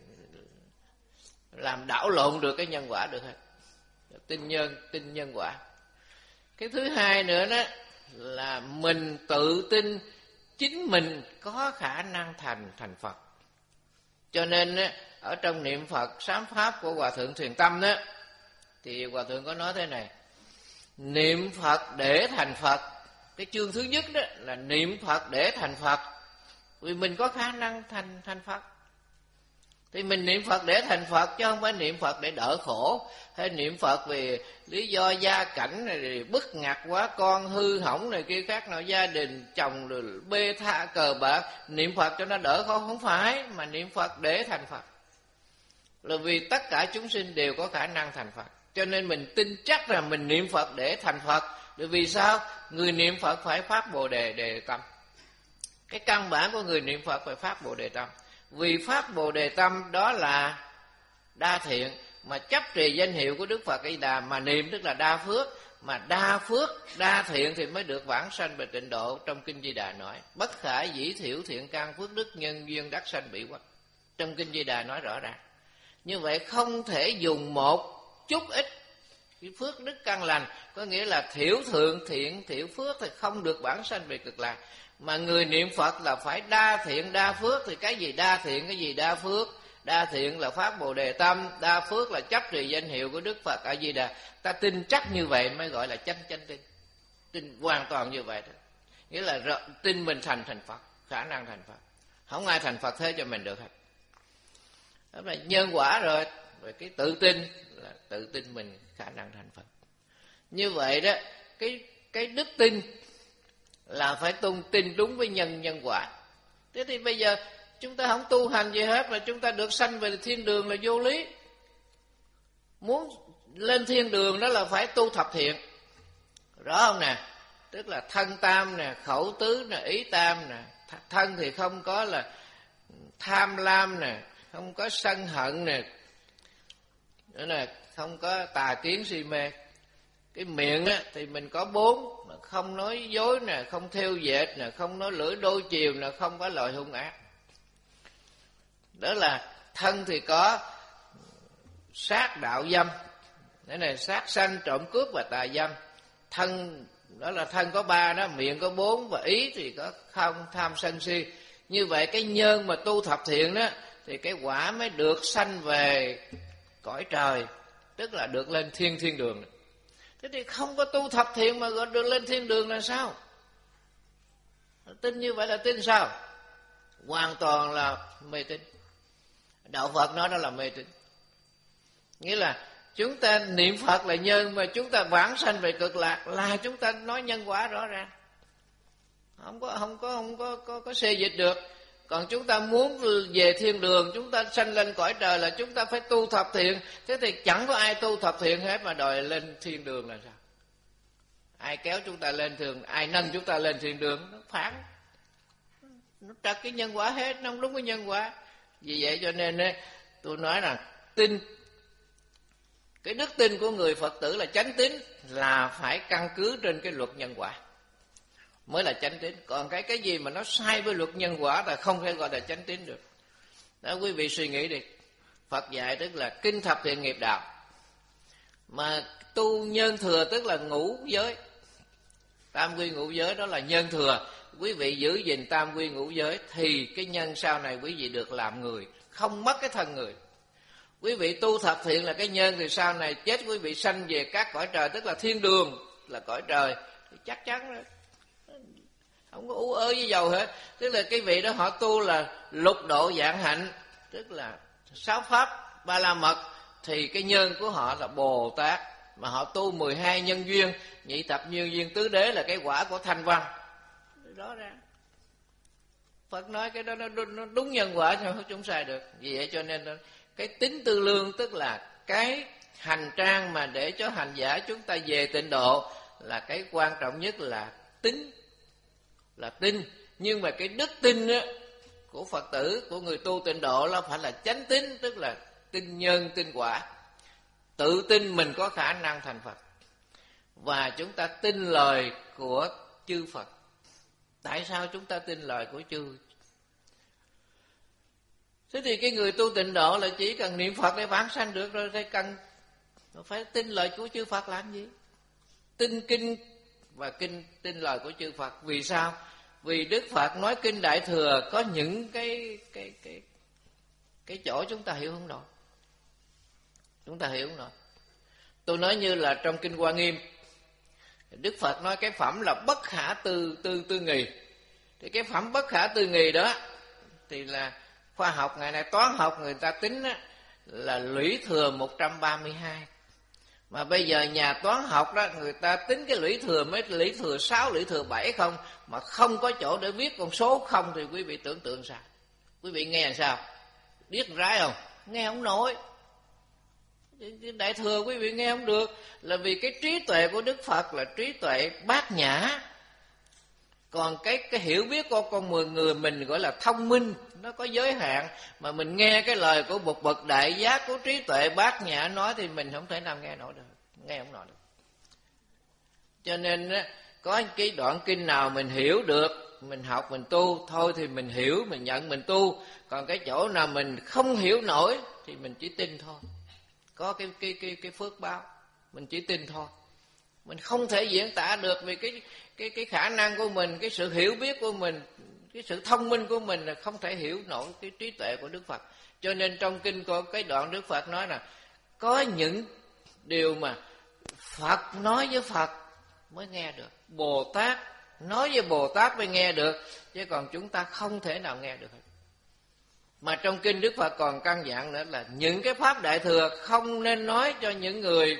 C: làm đảo lộn được cái nhân quả được hết. Tin nhân, tin nhân quả. Cái thứ hai nữa đó là mình tự tin chính mình có khả năng thành thành Phật. Cho nên ở trong niệm Phật sám pháp của Hòa Thượng Thiền Tâm đó, thì Hòa Thượng có nói thế này: niệm Phật để thành Phật. Cái chương thứ nhất đó là niệm Phật để thành Phật, vì mình có khả năng thành thành Phật. Thì mình niệm Phật để thành Phật, chứ không phải niệm Phật để đỡ khổ, hay niệm Phật vì lý do gia cảnh này bức ngặt quá, con hư hỏng này kia khác nào, gia đình chồng rồi bê tha cờ bạc, niệm Phật cho nó đỡ khổ. Không phải, mà niệm Phật để thành Phật. Là vì tất cả chúng sinh đều có khả năng thành Phật, cho nên mình tin chắc là mình niệm Phật để thành Phật. Bởi vì sao? Người niệm Phật phải phát Bồ Đề Đề Tâm. Cái căn bản của người niệm Phật phải phát Bồ Đề Tâm. Vì phát Bồ Đề Tâm đó là đa thiện, mà chấp trì danh hiệu của Đức Phật A Di Đà mà niệm tức là đa phước. Mà đa phước, đa thiện thì mới được vãng sanh về tịnh độ. Trong Kinh Di Đà nói bất khả dĩ thiểu thiện căn phước đức nhân duyên đắc sanh bị quắc. Trong Kinh Di Đà nói rõ ràng. Như vậy không thể dùng một chút ít cái phước đức căn lành, có nghĩa là thiểu thượng thiện thiểu phước thì không được vãng sanh về cực lạc. Mà người niệm Phật là phải đa thiện đa phước. Thì cái gì đa thiện, cái gì đa phước? Đa thiện là phát Bồ Đề Tâm, đa phước là chấp trì danh hiệu của Đức Phật A Di Đà. Ta tin chắc như vậy mới gọi là chánh chánh tin. Tin hoàn toàn như vậy thôi. Nghĩa là tin mình thành thành Phật, khả năng thành Phật. Không ai thành Phật thế cho mình được hết. Đó là nhân quả rồi. Rồi cái tự tin là tự tin mình khả năng thành Phật. Như vậy đó, cái cái đức tin là phải tung tin đúng với nhân nhân quả. Thế thì bây giờ chúng ta không tu hành gì hết, mà chúng ta được sanh về thiên đường là vô lý. Muốn lên thiên đường đó là phải tu thập thiện, rõ không nè? Tức là thân tam nè, khẩu tứ nè, ý tam nè. Thân thì không có là tham lam nè, không có sân hận nè, nữa là không có tà kiến si mê. Cái miệng á, thì mình có bốn: không nói dối nè, không thêu dệt nè, không nói lưỡi đôi chiều nè, không có lời hung ác. Đó là thân thì có sát đạo dâm, thế này sát sanh trộm cướp và tà dâm. Thân đó là thân có ba đó, miệng có bốn, và ý thì có không tham sân si. Như vậy cái nhân mà tu thập thiện đó thì cái quả mới được sanh về cõi trời, tức là được lên thiên thiên đường. Thế thì không có tu thập thiện mà gọi được lên thiên đường là sao? Tin như vậy là tin sao? Hoàn toàn là mê tín. Đạo Phật nói đó là mê tín. Nghĩa là chúng ta niệm Phật là nhân, mà chúng ta vãng sanh về cực lạc là chúng ta nói nhân quả rõ ràng, không có không có không có có, có xê dịch được. Còn chúng ta muốn về thiên đường, chúng ta sanh lên cõi trời là chúng ta phải tu thập thiện. Thế thì chẳng có ai tu thập thiện hết mà đòi lên thiên đường là sao? Ai kéo chúng ta lên thường, ai nâng chúng ta lên thiên đường? Nó phản, nó trật cái nhân quả hết, nó không đúng cái nhân quả. Vì vậy cho nên tôi nói là tin, cái đức tin của người Phật tử là chánh tín, là phải căn cứ trên cái luật nhân quả mới là chánh tín. Còn cái cái gì mà nó sai với luật nhân quả là không thể gọi là chánh tín được. Đó, quý vị suy nghĩ đi. Phật dạy tức là kinh thập thiện nghiệp đạo, mà tu nhân thừa tức là ngũ giới, tam quy ngũ giới, đó là nhân thừa. Quý vị giữ gìn tam quy ngũ giới thì cái nhân sau này quý vị được làm người, không mất cái thân người. Quý vị tu thập thiện là cái nhân, thì sau này chết quý vị sanh về các cõi trời, tức là thiên đường, là cõi trời, thì chắc chắn đó, không có ú ớ với dầu hết. Tức là cái vị đó họ tu là lục độ vạn hạnh, tức là sáu pháp ba la mật, thì cái nhân của họ là Bồ Tát. Mà họ tu mười hai nhân duyên, nhị thập nhân duyên tứ đế là cái quả của thanh văn. Rõ ràng Phật nói cái đó nó đúng nhân quả, chứ không sai được. Vì vậy cho nên cái tín tư lương tức là cái hành trang mà để cho hành giả chúng ta về tịnh độ, là cái quan trọng nhất là tín, là tin. Nhưng mà cái đức tin á, của Phật tử, của người tu tịnh độ là phải là chánh tín, tức là tin nhân tin quả, tự tin mình có khả năng thành Phật, và chúng ta tin lời của chư Phật. Tại sao chúng ta tin lời của chư? Thế thì cái người tu tịnh độ là chỉ cần niệm Phật để vãng sanh được rồi, phải cần phải tin lời của chư Phật làm gì? Tin kinh và kinh tin lời của chư Phật. Vì sao? Vì Đức Phật nói kinh Đại Thừa có những cái cái cái cái chỗ chúng ta hiểu không nổi. Chúng ta hiểu không nổi. Tôi nói như là trong kinh Hoa Nghiêm, Đức Phật nói cái phẩm là bất khả tư tư tư nghì. Thì cái phẩm bất khả tư nghì đó thì là khoa học ngày nay, toán học người ta tính á, là lũy thừa một trăm ba mươi hai. Mà bây giờ nhà toán học đó, người ta tính cái lũy thừa mấy lũy thừa sáu, lũy thừa bảy không, mà không có chỗ để viết con số không, thì quý vị tưởng tượng sao? Quý vị nghe làm sao? Biết rái không? Nghe không nổi. Đại Thừa quý vị nghe không được, là vì cái trí tuệ của Đức Phật là trí tuệ bát nhã. Còn cái cái hiểu biết của con mười người mình gọi là thông minh, nó có giới hạn. Mà mình nghe cái lời của một bậc đại giác của trí tuệ bát nhã nói thì mình không thể nào nghe nổi được, nghe không nổi được. Cho nên có cái đoạn kinh nào mình hiểu được, mình học mình tu thôi thì mình hiểu, mình nhận mình tu. Còn cái chỗ nào mình không hiểu nổi thì mình chỉ tin thôi. Có cái cái cái cái phước báo, mình chỉ tin thôi. Mình không thể diễn tả được vì cái cái cái khả năng của mình, cái sự hiểu biết của mình, cái sự thông minh của mình là không thể hiểu nổi cái trí tuệ của Đức Phật. Cho nên trong kinh có cái đoạn Đức Phật nói là có những điều mà Phật nói với Phật mới nghe được, Bồ Tát nói với Bồ Tát mới nghe được, chứ còn chúng ta không thể nào nghe được hết. Mà trong kinh Đức Phật còn căn dặn nữa là những cái pháp Đại Thừa không nên nói cho những người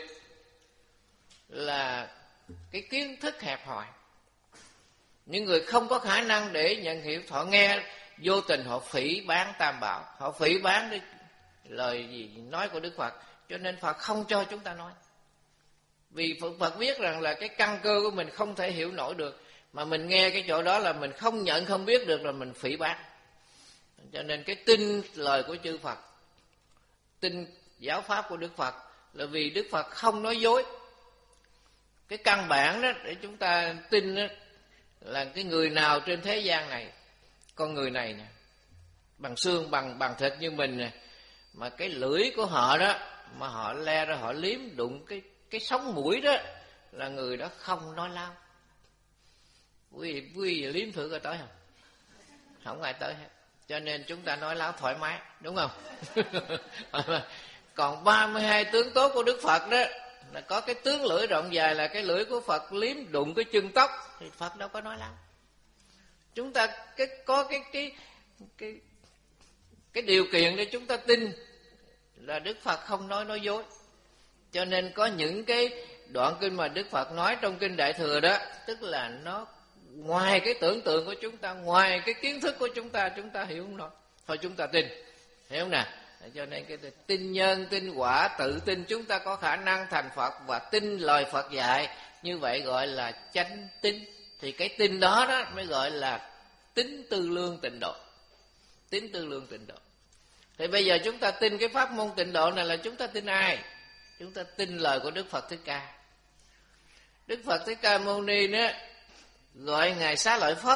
C: là cái kiến thức hẹp hòi, những người không có khả năng để nhận hiểu. Họ nghe vô tình họ phỉ bán Tam Bảo, họ phỉ bán cái lời gì nói của Đức Phật. Cho nên Phật không cho chúng ta nói. Vì Phật biết rằng là cái căn cơ của mình không thể hiểu nổi được, mà mình nghe cái chỗ đó là mình không nhận không biết được, là mình phỉ bán. Cho nên cái tin lời của chư Phật, tin giáo pháp của Đức Phật là vì Đức Phật không nói dối. Cái căn bản đó để chúng ta tin đó, là cái người nào trên thế gian này, con người này nè, bằng xương bằng bằng thịt như mình nè, mà cái lưỡi của họ đó mà họ le ra họ liếm đụng cái cái sống mũi đó, là người đó không nói láo. Quý vị, quý vị liếm thử coi tới không? Không ai tới hết. Cho nên chúng ta nói láo thoải mái, đúng không? Còn ba mươi hai tướng tốt của Đức Phật đó, là có cái tướng lưỡi rộng dài là cái lưỡi của Phật liếm đụng cái chân tóc, thì Phật đâu có nói láo. Chúng ta cái có cái cái cái cái điều kiện để chúng ta tin là Đức Phật không nói nói dối. Cho nên có những cái đoạn kinh mà Đức Phật nói trong kinh Đại Thừa đó, tức là nó ngoài cái tưởng tượng của chúng ta, ngoài cái kiến thức của chúng ta, chúng ta hiểu không nổi. Thôi chúng ta tin, hiểu không nào? Cho nên cái tin nhân, tin quả, tự tin chúng ta có khả năng thành Phật và tin lời Phật dạy, như vậy gọi là chánh tín. Thì cái tin đó đó mới gọi là tín tư lương tịnh độ. Tín tư lương tịnh độ. Thì bây giờ chúng ta tin cái pháp môn tịnh độ này là chúng ta tin ai? Chúng ta tin lời của Đức Phật Thích Ca. Đức Phật Thích Ca Mâu Ni đó gọi Ngài Xá Lợi Phất,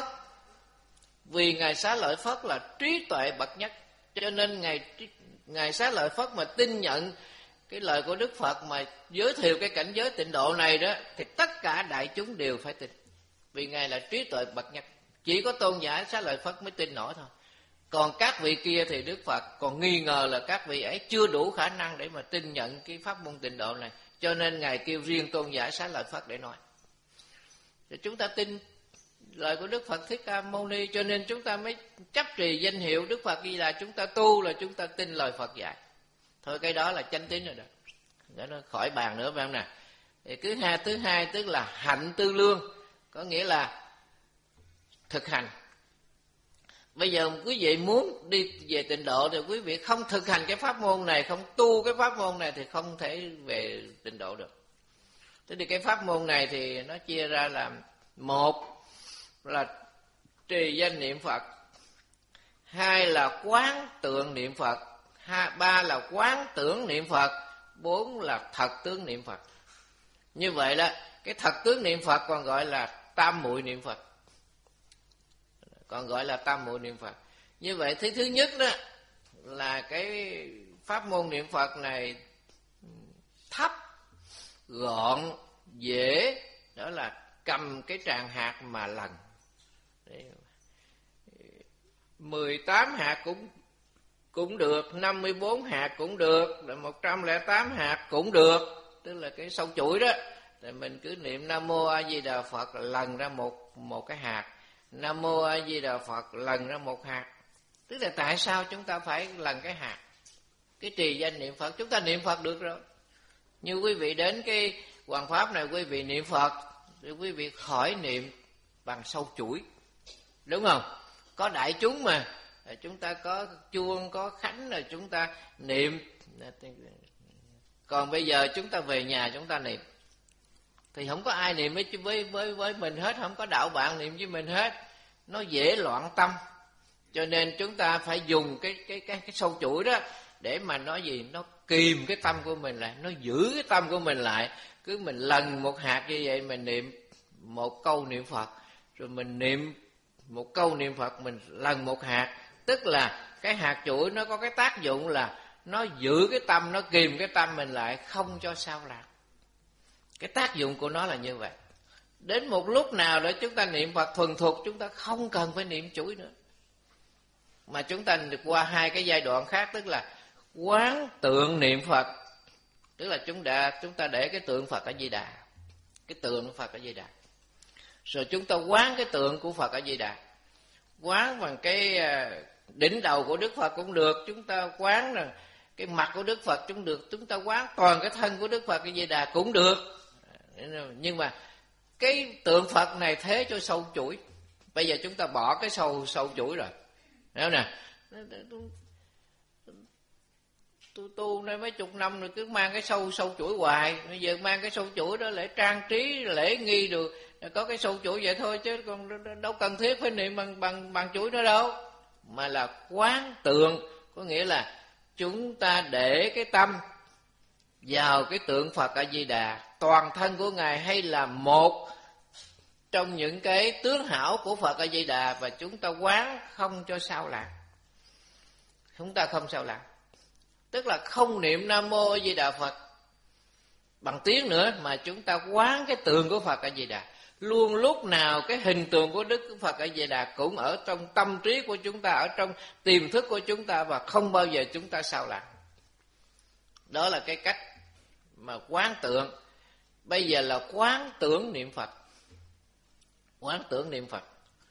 C: vì Ngài Xá Lợi Phất là trí tuệ bậc nhất. Cho nên Ngài, Ngài Xá Lợi Phất mà tin nhận cái lời của Đức Phật mà giới thiệu cái cảnh giới tịnh độ này đó, thì tất cả đại chúng đều phải tin. Vì Ngài là trí tuệ bậc nhất. Chỉ có tôn giả Xá Lợi Phất mới tin nổi thôi. Còn các vị kia thì Đức Phật còn nghi ngờ là các vị ấy chưa đủ khả năng để mà tin nhận cái pháp môn tịnh độ này. Cho nên Ngài kêu riêng tôn giả Xá Lợi Phất để nói. Thì chúng ta tin lời của Đức Phật Thích Ca Mâu Ni, cho nên chúng ta mới chấp trì danh hiệu Đức Phật Di Đà. Chúng ta tu là chúng ta tin lời Phật dạy. Thôi cái đó là chánh tín rồi đó. Để nó khỏi bàn nữa phải không nào? Thì thứ hai, thứ hai tức là hạnh tư lương, có nghĩa là thực hành. Bây giờ quý vị muốn đi về tịnh độ thì quý vị không thực hành cái pháp môn này, không tu cái pháp môn này thì không thể về tịnh độ được. Thế thì cái pháp môn này thì nó chia ra làm: một là trì danh niệm Phật, hai là quán tượng niệm Phật, hai, ba là quán tưởng niệm Phật, bốn là thật tướng niệm Phật. Như vậy đó, cái thật tướng niệm Phật còn gọi là tam muội niệm Phật. Còn gọi là tam muội niệm Phật. Như vậy thứ thứ nhất đó là cái pháp môn niệm Phật này thấp, gọn, dễ, đó là cầm cái tràng hạt mà lần. mười tám hạt cũng cũng được, năm mươi bốn hạt cũng được, một trăm lẻ tám hạt cũng được, tức là cái sâu chuỗi đó. Thì mình cứ niệm Nam Mô A Di Đà Phật lần ra một một cái hạt, Nam Mô A Di Đà Phật lần ra một hạt. Tức là tại sao chúng ta phải lần cái hạt? Cái trì danh niệm Phật chúng ta niệm Phật được rồi. Như quý vị đến cái Hoàng Pháp này, quý vị niệm Phật thì quý vị khỏi niệm bằng sâu chuỗi, đúng không? Có đại chúng mà, chúng ta có chuông, có khánh rồi chúng ta niệm. Còn bây giờ chúng ta về nhà chúng ta niệm thì không có ai niệm với với với với mình hết, không có đạo bạn niệm với mình hết, nó dễ loạn tâm. Cho nên chúng ta phải dùng cái cái cái cái sâu chuỗi đó để mà nói gì, nó kìm cái tâm của mình lại, nó giữ cái tâm của mình lại. Cứ mình lần một hạt như vậy, mình niệm một câu niệm Phật, rồi mình niệm một câu niệm Phật, mình lần một hạt, tức là cái hạt chuỗi nó có cái tác dụng là nó giữ cái tâm, nó kìm cái tâm mình lại, không cho sao lạc. Cái tác dụng của nó là như vậy. Đến một lúc nào đó chúng ta niệm Phật thuần thục, chúng ta không cần phải niệm chuỗi nữa, mà chúng ta được qua hai cái giai đoạn khác, tức là quán tượng niệm Phật, tức là chúng đã chúng ta để cái tượng Phật ở Di Đà, cái tượng Phật ở Di Đà, rồi chúng ta quán cái tượng của Phật ở Di Đà, quán bằng cái đỉnh đầu của Đức Phật cũng được, chúng ta quán là cái mặt của Đức Phật cũng được, chúng ta quán toàn cái thân của Đức Phật ở Di Đà cũng được. Nhưng mà cái tượng Phật này thế cho sâu chuỗi. Bây giờ chúng ta bỏ cái sâu sâu chuỗi rồi, hiểu nè. Tôi tu đây mấy chục năm rồi cứ mang cái sâu sâu chuỗi hoài. Bây giờ mang cái sâu chuỗi đó để trang trí, lễ nghi được, có cái sâu chuỗi vậy thôi, chứ còn đâu cần thiết phải niệm bằng bằng bằng chuỗi nữa đâu. Mà là quán tượng, có nghĩa là chúng ta để cái tâm vào cái tượng Phật A Di Đà, toàn thân của Ngài hay là một trong những cái tướng hảo của Phật A Di Đà, và chúng ta quán không cho sao lạc. Chúng ta không sao lạc, tức là không niệm Nam Mô A Di Đà Phật bằng tiếng nữa, mà chúng ta quán cái tượng của Phật A Di Đà. Luôn lúc nào cái hình tượng của Đức Phật A Di Đà cũng ở trong tâm trí của chúng ta, ở trong tiềm thức của chúng ta, và không bao giờ chúng ta sao lạc. Đó là cái cách mà quán tượng. Bây giờ là quán tưởng niệm Phật. Quán tưởng niệm Phật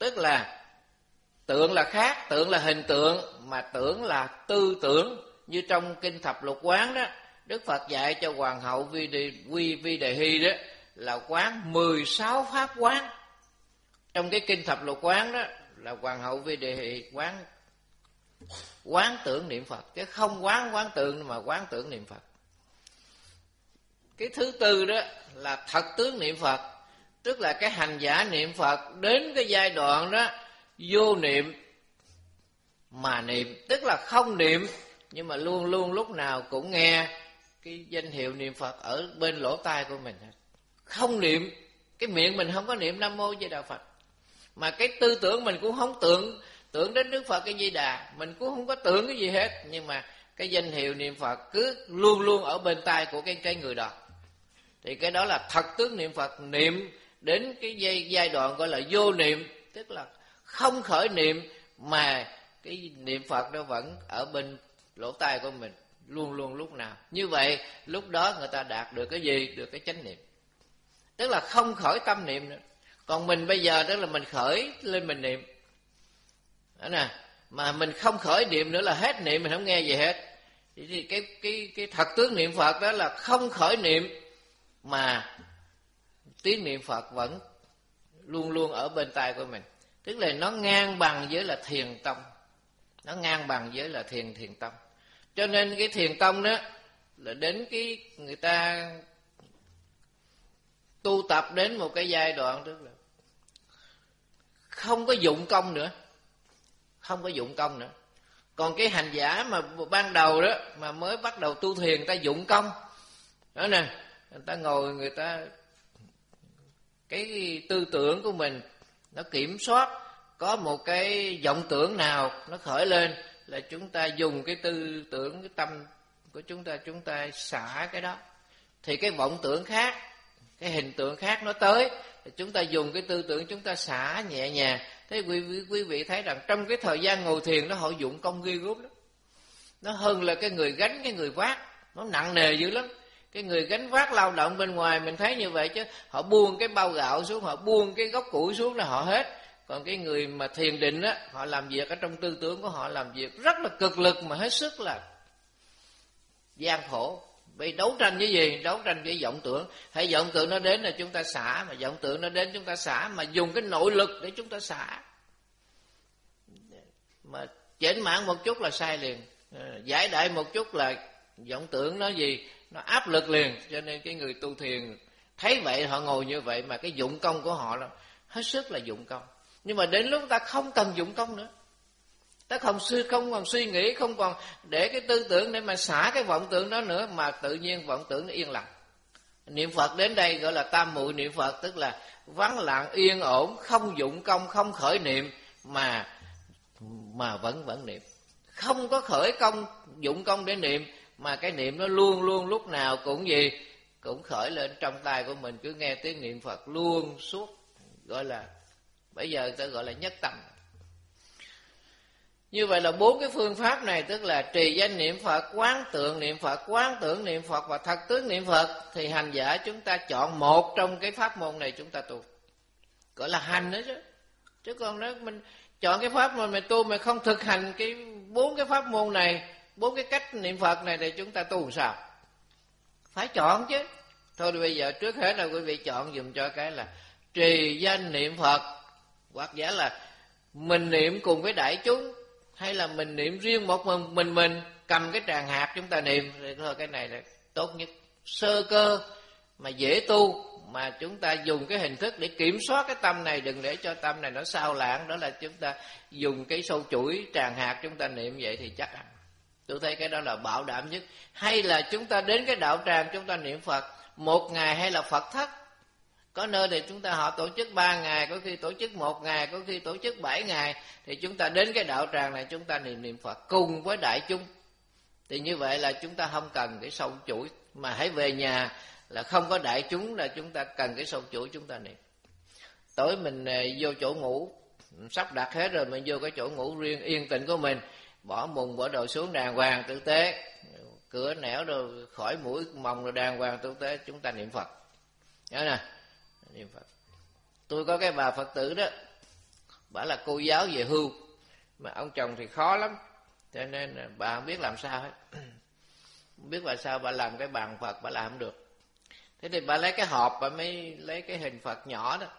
C: Tức là tượng là khác, tượng là hình tượng, mà tưởng là tư tưởng. Như trong kinh Thập Lục Quán đó, Đức Phật dạy cho Hoàng hậu Vi Đề, Vi, Vi Đề Hy đó là quán mười sáu pháp quán. Trong cái kinh Thập Lục Quán đó là Hoàng hậu Vi Đề Hy quán quán tưởng niệm Phật, chứ không quán quán tượng mà quán tưởng niệm Phật. Cái thứ tư đó là thật tướng niệm Phật, tức là cái hành giả niệm Phật đến cái giai đoạn đó vô niệm mà niệm, tức là không niệm nhưng mà luôn luôn lúc nào cũng nghe cái danh hiệu niệm Phật ở bên lỗ tai của mình. Không niệm, cái miệng mình không có niệm Nam Mô Di Đà Phật, mà cái tư tưởng mình cũng không tưởng tưởng đến Đức Phật cái Di Đà, mình cũng không có tưởng cái gì hết, nhưng mà cái danh hiệu niệm Phật cứ luôn luôn ở bên tai của cái cái người đó. Thì cái đó là thật tướng niệm Phật, niệm đến cái giai, giai đoạn gọi là vô niệm, tức là không khởi niệm mà cái niệm Phật đó vẫn ở bên lỗ tai của mình luôn luôn lúc nào. Như vậy lúc đó người ta đạt được cái gì? Được cái chánh niệm, tức là không khởi tâm niệm nữa. Còn mình bây giờ tức là mình khởi lên mình niệm đó nè, mà mình không khởi niệm nữa là hết niệm, mình không nghe gì hết. Thì cái cái cái thật tướng niệm Phật đó là không khởi niệm mà tiếng niệm Phật vẫn luôn luôn ở bên tai của mình, tức là nó ngang bằng với là thiền tông, nó ngang bằng với là thiền thiền tông. Cho nên cái thiền tông đó là đến cái người ta tu tập đến một cái giai đoạn tức là không có dụng công nữa, không có dụng công nữa. Còn cái hành giả mà ban đầu đó mà mới bắt đầu tu thiền, người ta dụng công đó nè, người ta ngồi, người ta cái tư tưởng của mình nó kiểm soát, có một cái vọng tưởng nào nó khởi lên là chúng ta dùng cái tư tưởng, cái tâm của chúng ta, chúng ta xả cái đó. Thì cái vọng tưởng khác, cái hình tượng khác nó tới, thì chúng ta dùng cái tư tưởng chúng ta xả nhẹ nhàng. Thế quý, quý, quý vị thấy rằng trong cái thời gian ngồi thiền nó họ dụng công ghê gớm lắm. Nó hơn là cái người gánh, cái người vác, nó nặng nề dữ lắm. Cái người gánh vác lao động bên ngoài mình thấy như vậy, chứ họ buông cái bao gạo xuống, họ buông cái gốc củi xuống là họ hết. Còn cái người mà thiền định á, họ làm việc ở trong tư tưởng của họ, làm việc rất là cực lực mà hết sức là gian khổ. Vì đấu tranh với gì? Đấu tranh với vọng tưởng. Hay vọng tưởng nó đến là chúng ta xả, mà vọng tưởng nó đến chúng ta xả, mà dùng cái nội lực để chúng ta xả. Mà chểnh mảng một chút là sai liền, giải đại một chút là vọng tưởng nó gì? Nó áp lực liền. Cho nên cái người tu thiền thấy vậy họ ngồi như vậy, mà cái dụng công của họ là hết sức là dụng công. Nhưng mà đến lúc ta không cần dụng công nữa, ta không suy không còn suy nghĩ, không còn để cái tư tưởng để mà xả cái vọng tưởng đó nữa, mà tự nhiên vọng tưởng nó yên lặng. Niệm Phật đến đây gọi là tam muội niệm Phật, tức là vắng lặng yên ổn, không dụng công, không khởi niệm mà mà vẫn vẫn niệm, không có khởi công dụng công để niệm, mà cái niệm nó luôn luôn lúc nào cũng gì cũng khởi lên trong tai của mình, cứ nghe tiếng niệm Phật luôn suốt, gọi là bây giờ ta gọi là nhất tâm. Như vậy là bốn cái phương pháp này, tức là trì danh niệm Phật, quán tượng niệm Phật, quán tưởng niệm Phật và thật tướng niệm Phật. Thì hành giả chúng ta chọn một trong cái pháp môn này chúng ta tu, gọi là hành đó chứ. Chứ còn nếu mình chọn cái pháp môn mình tu mà không thực hành cái bốn cái pháp môn này, bốn cái cách niệm Phật này, thì chúng ta tu làm sao? Phải chọn chứ. Thôi bây giờ trước hết là quý vị chọn dùm cho cái là trì danh niệm Phật, hoặc giả là mình niệm cùng với đại chúng, hay là mình niệm riêng một mình mình, mình cầm cái tràng hạt chúng ta niệm. Thì thôi cái này là tốt nhất, sơ cơ mà dễ tu, mà chúng ta dùng cái hình thức để kiểm soát cái tâm này, đừng để cho tâm này nó sao lãng. Đó là chúng ta dùng cái sâu chuỗi tràng hạt chúng ta niệm vậy thì chắc ăn. Tôi thấy cái đó là bảo đảm nhất. Hay là chúng ta đến cái đạo tràng chúng ta niệm Phật một ngày, hay là Phật thất. Có nơi thì chúng ta họ tổ chức ba ngày, có khi tổ chức một ngày, có khi tổ chức bảy ngày. Thì chúng ta đến cái đạo tràng này chúng ta niệm niệm Phật cùng với đại chúng. Thì như vậy là chúng ta không cần cái sâu chuỗi, mà hãy về nhà là không có đại chúng là chúng ta cần cái sâu chuỗi chúng ta niệm. Tối mình vô chỗ ngủ, sắp đặt hết rồi, mình vô cái chỗ ngủ riêng yên tĩnh của mình, bỏ mùng bỏ đồ xuống đàng hoàng tử tế, cửa nẻo rồi khỏi mũi mồng rồi đàng hoàng tử tế, chúng ta niệm Phật. Nhớ nè, niệm Phật. Tôi có cái bà Phật tử đó, Bả là cô giáo về hưu, mà ông chồng thì khó lắm, cho nên bà không biết làm sao hết. Không biết là sao bà làm cái bàn Phật bà làm không được. Thế thì bà lấy cái hộp, bà mới lấy cái hình Phật nhỏ đó,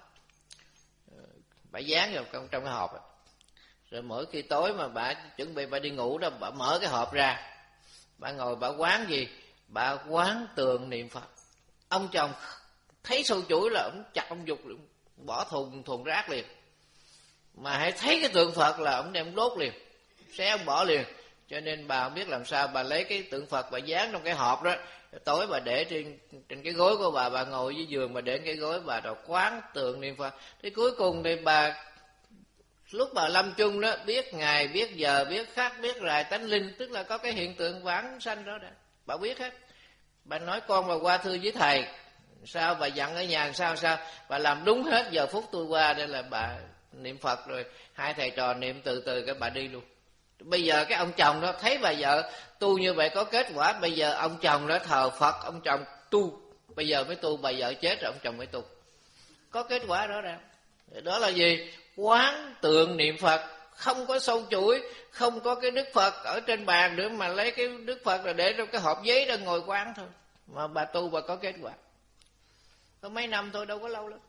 C: bà dán vào trong, trong cái hộp đó. Rồi mỗi khi tối mà bà chuẩn bị bà đi ngủ đó, bà mở cái hộp ra, bà ngồi bà quán gì? Bà quán tượng niệm Phật. Ông chồng thấy sâu chuỗi là ông chặt ông giục, bỏ thùng thùng rác liền. Mà hãy thấy cái tượng Phật là ông đem đốt liền, xé ông bỏ liền. Cho nên bà không biết làm sao, bà lấy cái tượng Phật bà dán trong cái hộp đó, tối bà để trên trên cái gối của bà, bà ngồi dưới giường bà để cái gối bà rồi quán tượng niệm Phật. Thế cuối cùng thì bà lúc bà lâm chung đó, biết ngày biết giờ biết khắc biết rài tánh linh, tức là có cái hiện tượng vãng sanh đó, bà biết hết. Bà nói con bà qua thư với thầy, sao bà dặn ở nhà sao sao, bà làm đúng hết. Giờ phút tôi qua đây là bà niệm Phật rồi, hai thầy trò niệm từ từ cái bà đi luôn. Bây giờ cái ông chồng đó thấy bà vợ tu như vậy có kết quả, bây giờ ông chồng đó thờ Phật, ông chồng tu, bây giờ mới tu, bà vợ chết rồi ông chồng mới tu, có kết quả rõ ràng. Đó là gì? Quán tượng niệm Phật, không có sâu chuỗi, không có cái Đức Phật ở trên bàn nữa, mà lấy cái Đức Phật là để trong cái hộp giấy đó ngồi quán thôi. Mà bà tu bà có kết quả, có mấy năm thôi, đâu có lâu lắm.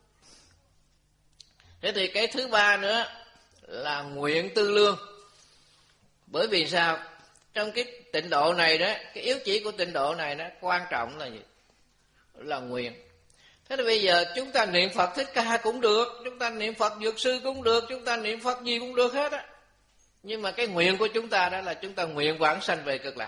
C: Thế thì cái thứ ba nữa là nguyện tư lương. Bởi vì sao? Trong cái tịnh độ này đó, cái yếu chỉ của tịnh độ này đó, quan trọng là gì? Là nguyện. Thế thì bây giờ chúng ta niệm Phật Thích Ca cũng được, chúng ta niệm Phật Dược Sư cũng được, chúng ta niệm Phật gì cũng được hết á. Nhưng mà cái nguyện của chúng ta đó là chúng ta nguyện vãng sanh về Cực Lạc.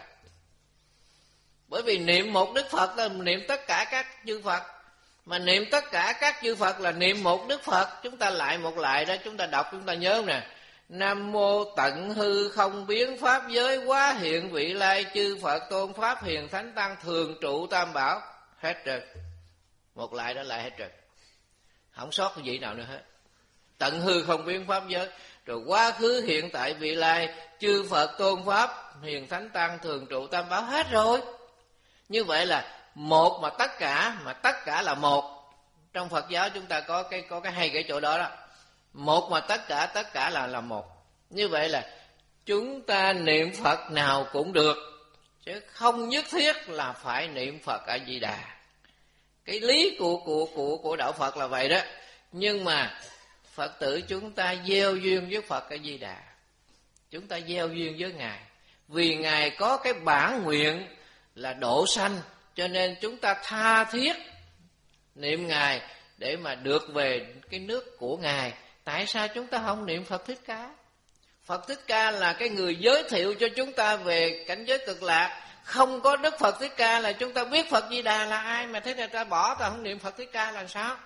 C: Bởi vì niệm một Đức Phật là niệm tất cả các chư Phật, mà niệm tất cả các chư Phật là niệm một Đức Phật. Chúng ta lại một lại đó, chúng ta đọc chúng ta nhớ nè. Nam mô tận hư không biến pháp giới, quá hiện vị lai chư Phật tôn pháp hiền thánh tăng, thường trụ tam bảo. Hết rồi, một lại đó lại hết rồi, không sót cái gì nào nữa hết. Tận hư không biến pháp giới, rồi quá khứ hiện tại vị lai chư Phật tôn pháp hiền thánh tăng, thường trụ tam bảo, hết rồi. Như vậy là một mà tất cả, mà tất cả là một. Trong Phật giáo chúng ta có cái có cái hay cái chỗ đó đó, một mà tất cả, tất cả là là một. Như vậy là chúng ta niệm Phật nào cũng được, chứ không nhất thiết là phải niệm Phật A Di Đà. Cái lý của của của của đạo Phật là vậy đó. Nhưng mà Phật tử chúng ta gieo duyên với Phật A Di Đà, chúng ta gieo duyên với Ngài, vì Ngài có cái bản nguyện là độ sanh, cho nên chúng ta tha thiết niệm Ngài để mà được về cái nước của Ngài. Tại sao chúng ta không niệm Phật Thích Ca? Phật Thích Ca là cái người giới thiệu cho chúng ta về cảnh giới Cực Lạc. Không có Đức Phật Thích Ca là chúng ta biết Phật Di Đà là ai, mà thế này ta bỏ, ta không niệm Phật Thích Ca là sao?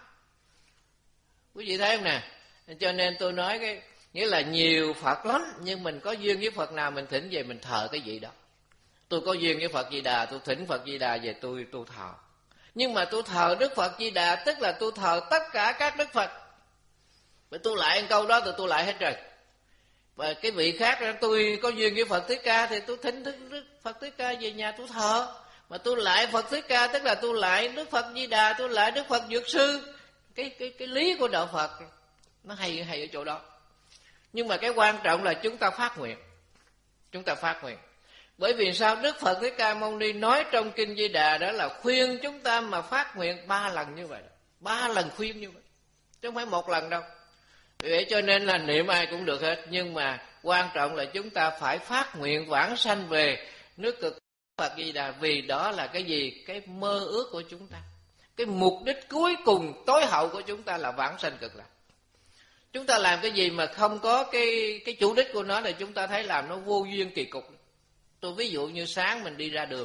C: Quý vị thấy không nè? Cho nên tôi nói cái nghĩa là nhiều Phật lắm, nhưng mình có duyên với Phật nào mình thỉnh về mình thờ cái gì đó. Tôi có duyên với Phật Di Đà, tôi thỉnh Phật Di Đà về tôi tôi thờ. Nhưng mà tôi thờ Đức Phật Di Đà tức là tôi thờ tất cả các Đức Phật. Vậy tôi lại câu đó thì tôi lại hết rồi. Và cái vị khác tôi có duyên với Phật Thích Ca thì tôi thỉnh Đức Phật Thích Ca về nhà tôi thờ. Mà tôi lại Phật Thích Ca tức là tôi lại Đức Phật Di Đà, tôi lại Đức Phật Dược Sư. Cái cái cái lý của đạo Phật nó hay hay ở chỗ đó. Nhưng mà cái quan trọng là chúng ta phát nguyện. Chúng ta phát nguyện. Bởi vì sao? Đức Phật Thích Ca Mâu Ni nói trong Kinh Di Đà đó là khuyên chúng ta mà phát nguyện ba lần như vậy. Ba lần khuyên như vậy, chứ không phải một lần đâu. Vì vậy cho nên là niệm ai cũng được hết. Nhưng mà quan trọng là chúng ta phải phát nguyện vãng sanh về nước Cực Phật Di Đà. Vì đó là cái gì? Cái mơ ước của chúng ta. Cái mục đích cuối cùng tối hậu của chúng ta là vãng sanh Cực Lạc. Chúng ta làm cái gì mà không có cái cái chủ đích của nó thì chúng ta thấy làm nó vô duyên kỳ cục. Tôi ví dụ như sáng mình đi ra đường,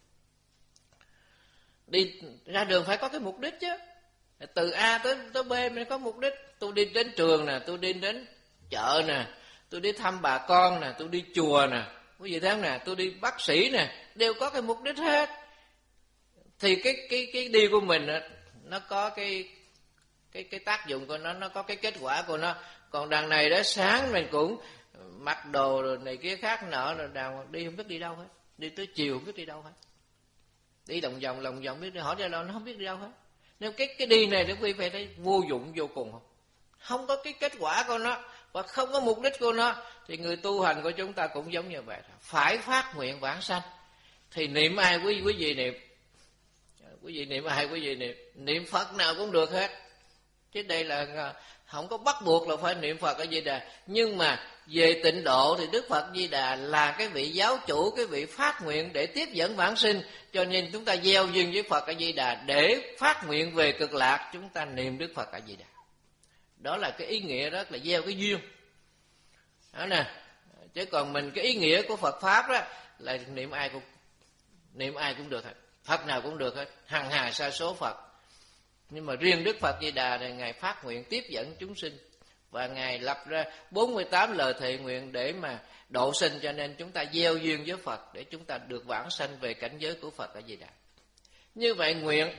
C: đi ra đường phải có cái mục đích chứ. Từ A tới tới B mình có mục đích. Tôi đi đến trường nè, tôi đi đến chợ nè, tôi đi thăm bà con nè, tôi đi chùa nè, quý vị thấy không nè, tôi đi bác sĩ nè, đều có cái mục đích hết. Thì cái cái cái đi của mình nó có cái cái cái tác dụng của nó, nó có cái kết quả của nó. Còn đằng này đó sáng mình cũng mặc đồ rồi này kia khác nọ rồi đàng đi không biết đi đâu hết, đi tới chiều không biết đi đâu hết, đi lòng vòng lòng vòng biết đi hỏi ra đâu nó không biết đi đâu hết. Nên cái cái đi này để quý vị thấy vô dụng vô cùng không? không có cái kết quả của nó và không có mục đích của nó, thì người tu hành của chúng ta cũng giống như vậy, phải phát nguyện vãng sanh. Thì niệm ai quý quý vị niệm, quý vị niệm ai quý vị niệm, niệm Phật nào cũng được hết, chứ đây là không có bắt buộc là phải niệm Phật A Di Đà. Nhưng mà về tịnh độ thì Đức Phật Di Đà là cái vị giáo chủ, cái vị phát nguyện để tiếp dẫn vãng sinh, cho nên chúng ta gieo duyên với Phật A Di Đà để phát nguyện về cực lạc, chúng ta niệm Đức Phật A Di Đà. Đó là cái ý nghĩa, đó là gieo cái duyên đó nè. Chứ còn mình cái ý nghĩa của Phật pháp đó là niệm ai cũng niệm ai cũng được hết, Phật nào cũng được hết, hằng hà sa số Phật. Nhưng mà riêng Đức Phật Di Đà này Ngài phát nguyện tiếp dẫn chúng sinh, và Ngài lập ra bốn mươi tám lời thệ nguyện để mà độ sinh, cho nên chúng ta gieo duyên với Phật để chúng ta được vãng sanh về cảnh giới của Phật A Di Đà. Như vậy nguyện,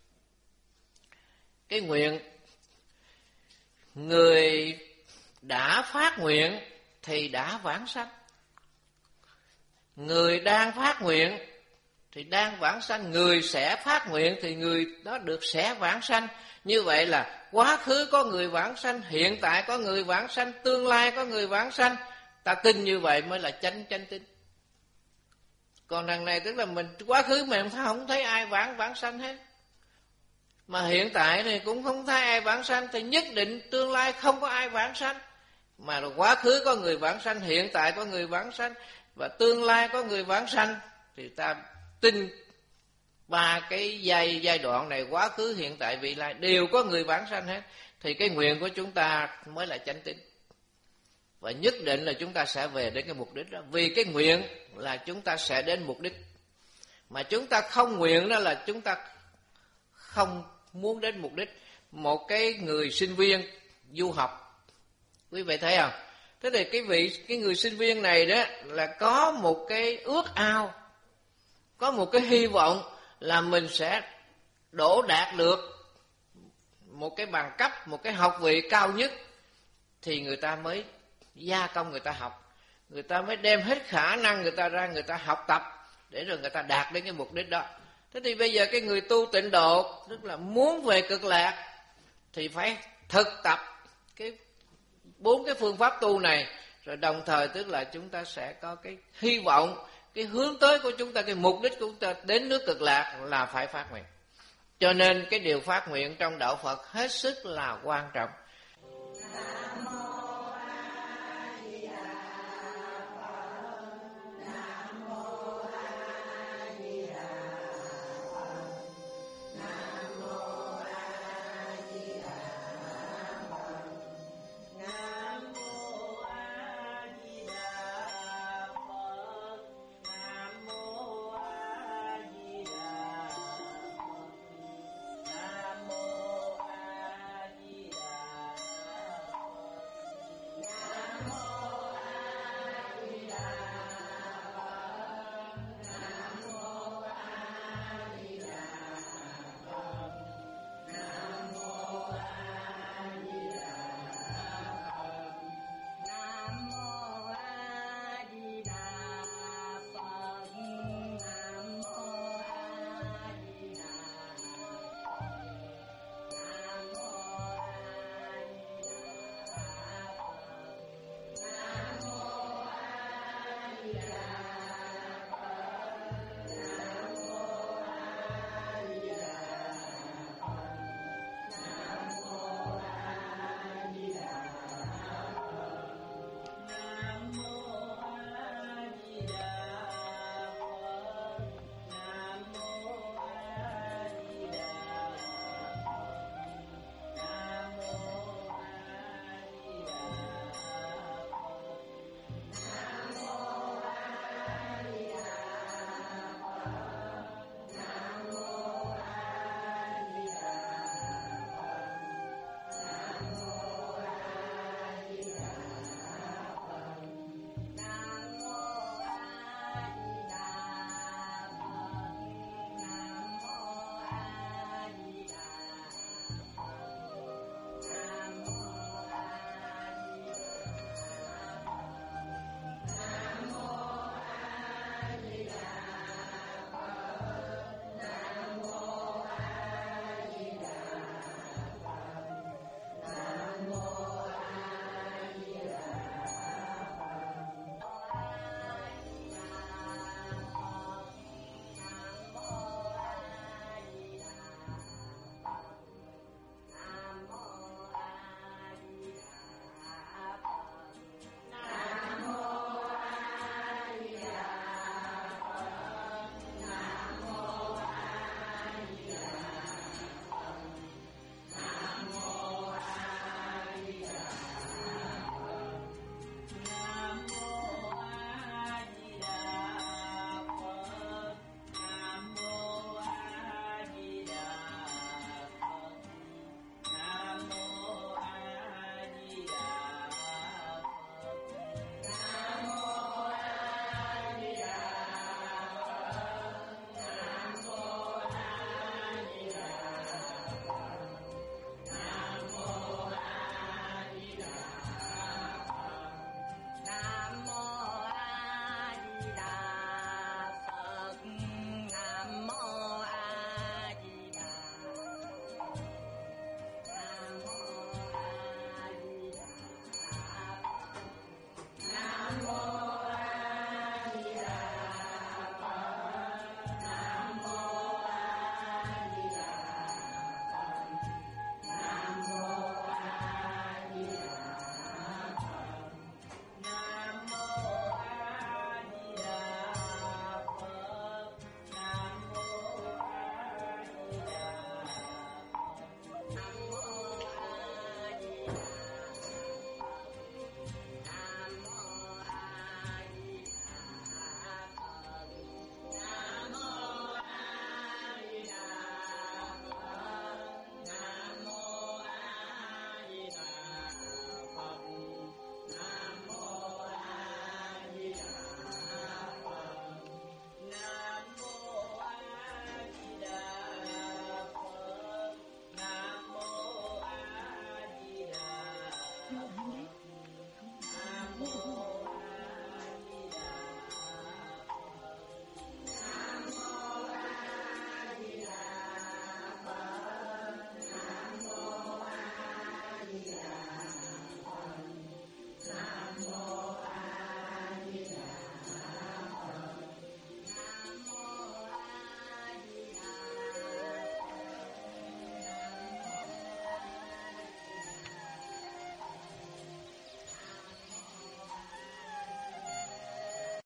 C: cái nguyện người đã phát nguyện thì đã vãng sanh, người đang phát nguyện thì đang vãng sanh, người sẽ phát nguyện thì người đó được sẽ vãng sanh. Như vậy là quá khứ có người vãng sanh, hiện tại có người vãng sanh, tương lai có người vãng sanh. Ta tin như vậy mới là chánh chánh tín. Còn đằng này tức là mình quá khứ mình không thấy ai vãng vãng sanh hết, mà hiện tại thì cũng không thấy ai vãng sanh, thì nhất định tương lai không có ai vãng sanh. Mà là quá khứ có người vãng sanh, hiện tại có người vãng sanh, và tương lai có người vãng sanh, thì ta tin ba cái giai giai đoạn này, quá khứ, hiện tại, vị lai đều có người vãng sanh hết, thì cái nguyện của chúng ta mới là chánh tín. Và nhất định là chúng ta sẽ về đến cái mục đích đó. Vì cái nguyện là chúng ta sẽ đến mục đích, mà chúng ta không nguyện đó là chúng ta không muốn đến mục đích. Một cái người sinh viên du học, quý vị thấy không? Thế thì cái vị cái người sinh viên này đó là có một cái ước ao, có một cái hy vọng là mình sẽ đỗ đạt được một cái bằng cấp, một cái học vị cao nhất, thì người ta mới gia công người ta học, người ta mới đem hết khả năng người ta ra, người ta học tập để rồi người ta đạt đến cái mục đích đó. Thế thì bây giờ cái người tu tịnh độ, tức là muốn về cực lạc, thì phải thực tập cái bốn cái phương pháp tu này, rồi đồng thời tức là chúng ta sẽ có cái hy vọng, cái hướng tới của chúng ta, cái mục đích của chúng ta đến nước cực lạc là phải phát nguyện. Cho nên cái điều phát nguyện trong đạo Phật hết sức là quan trọng.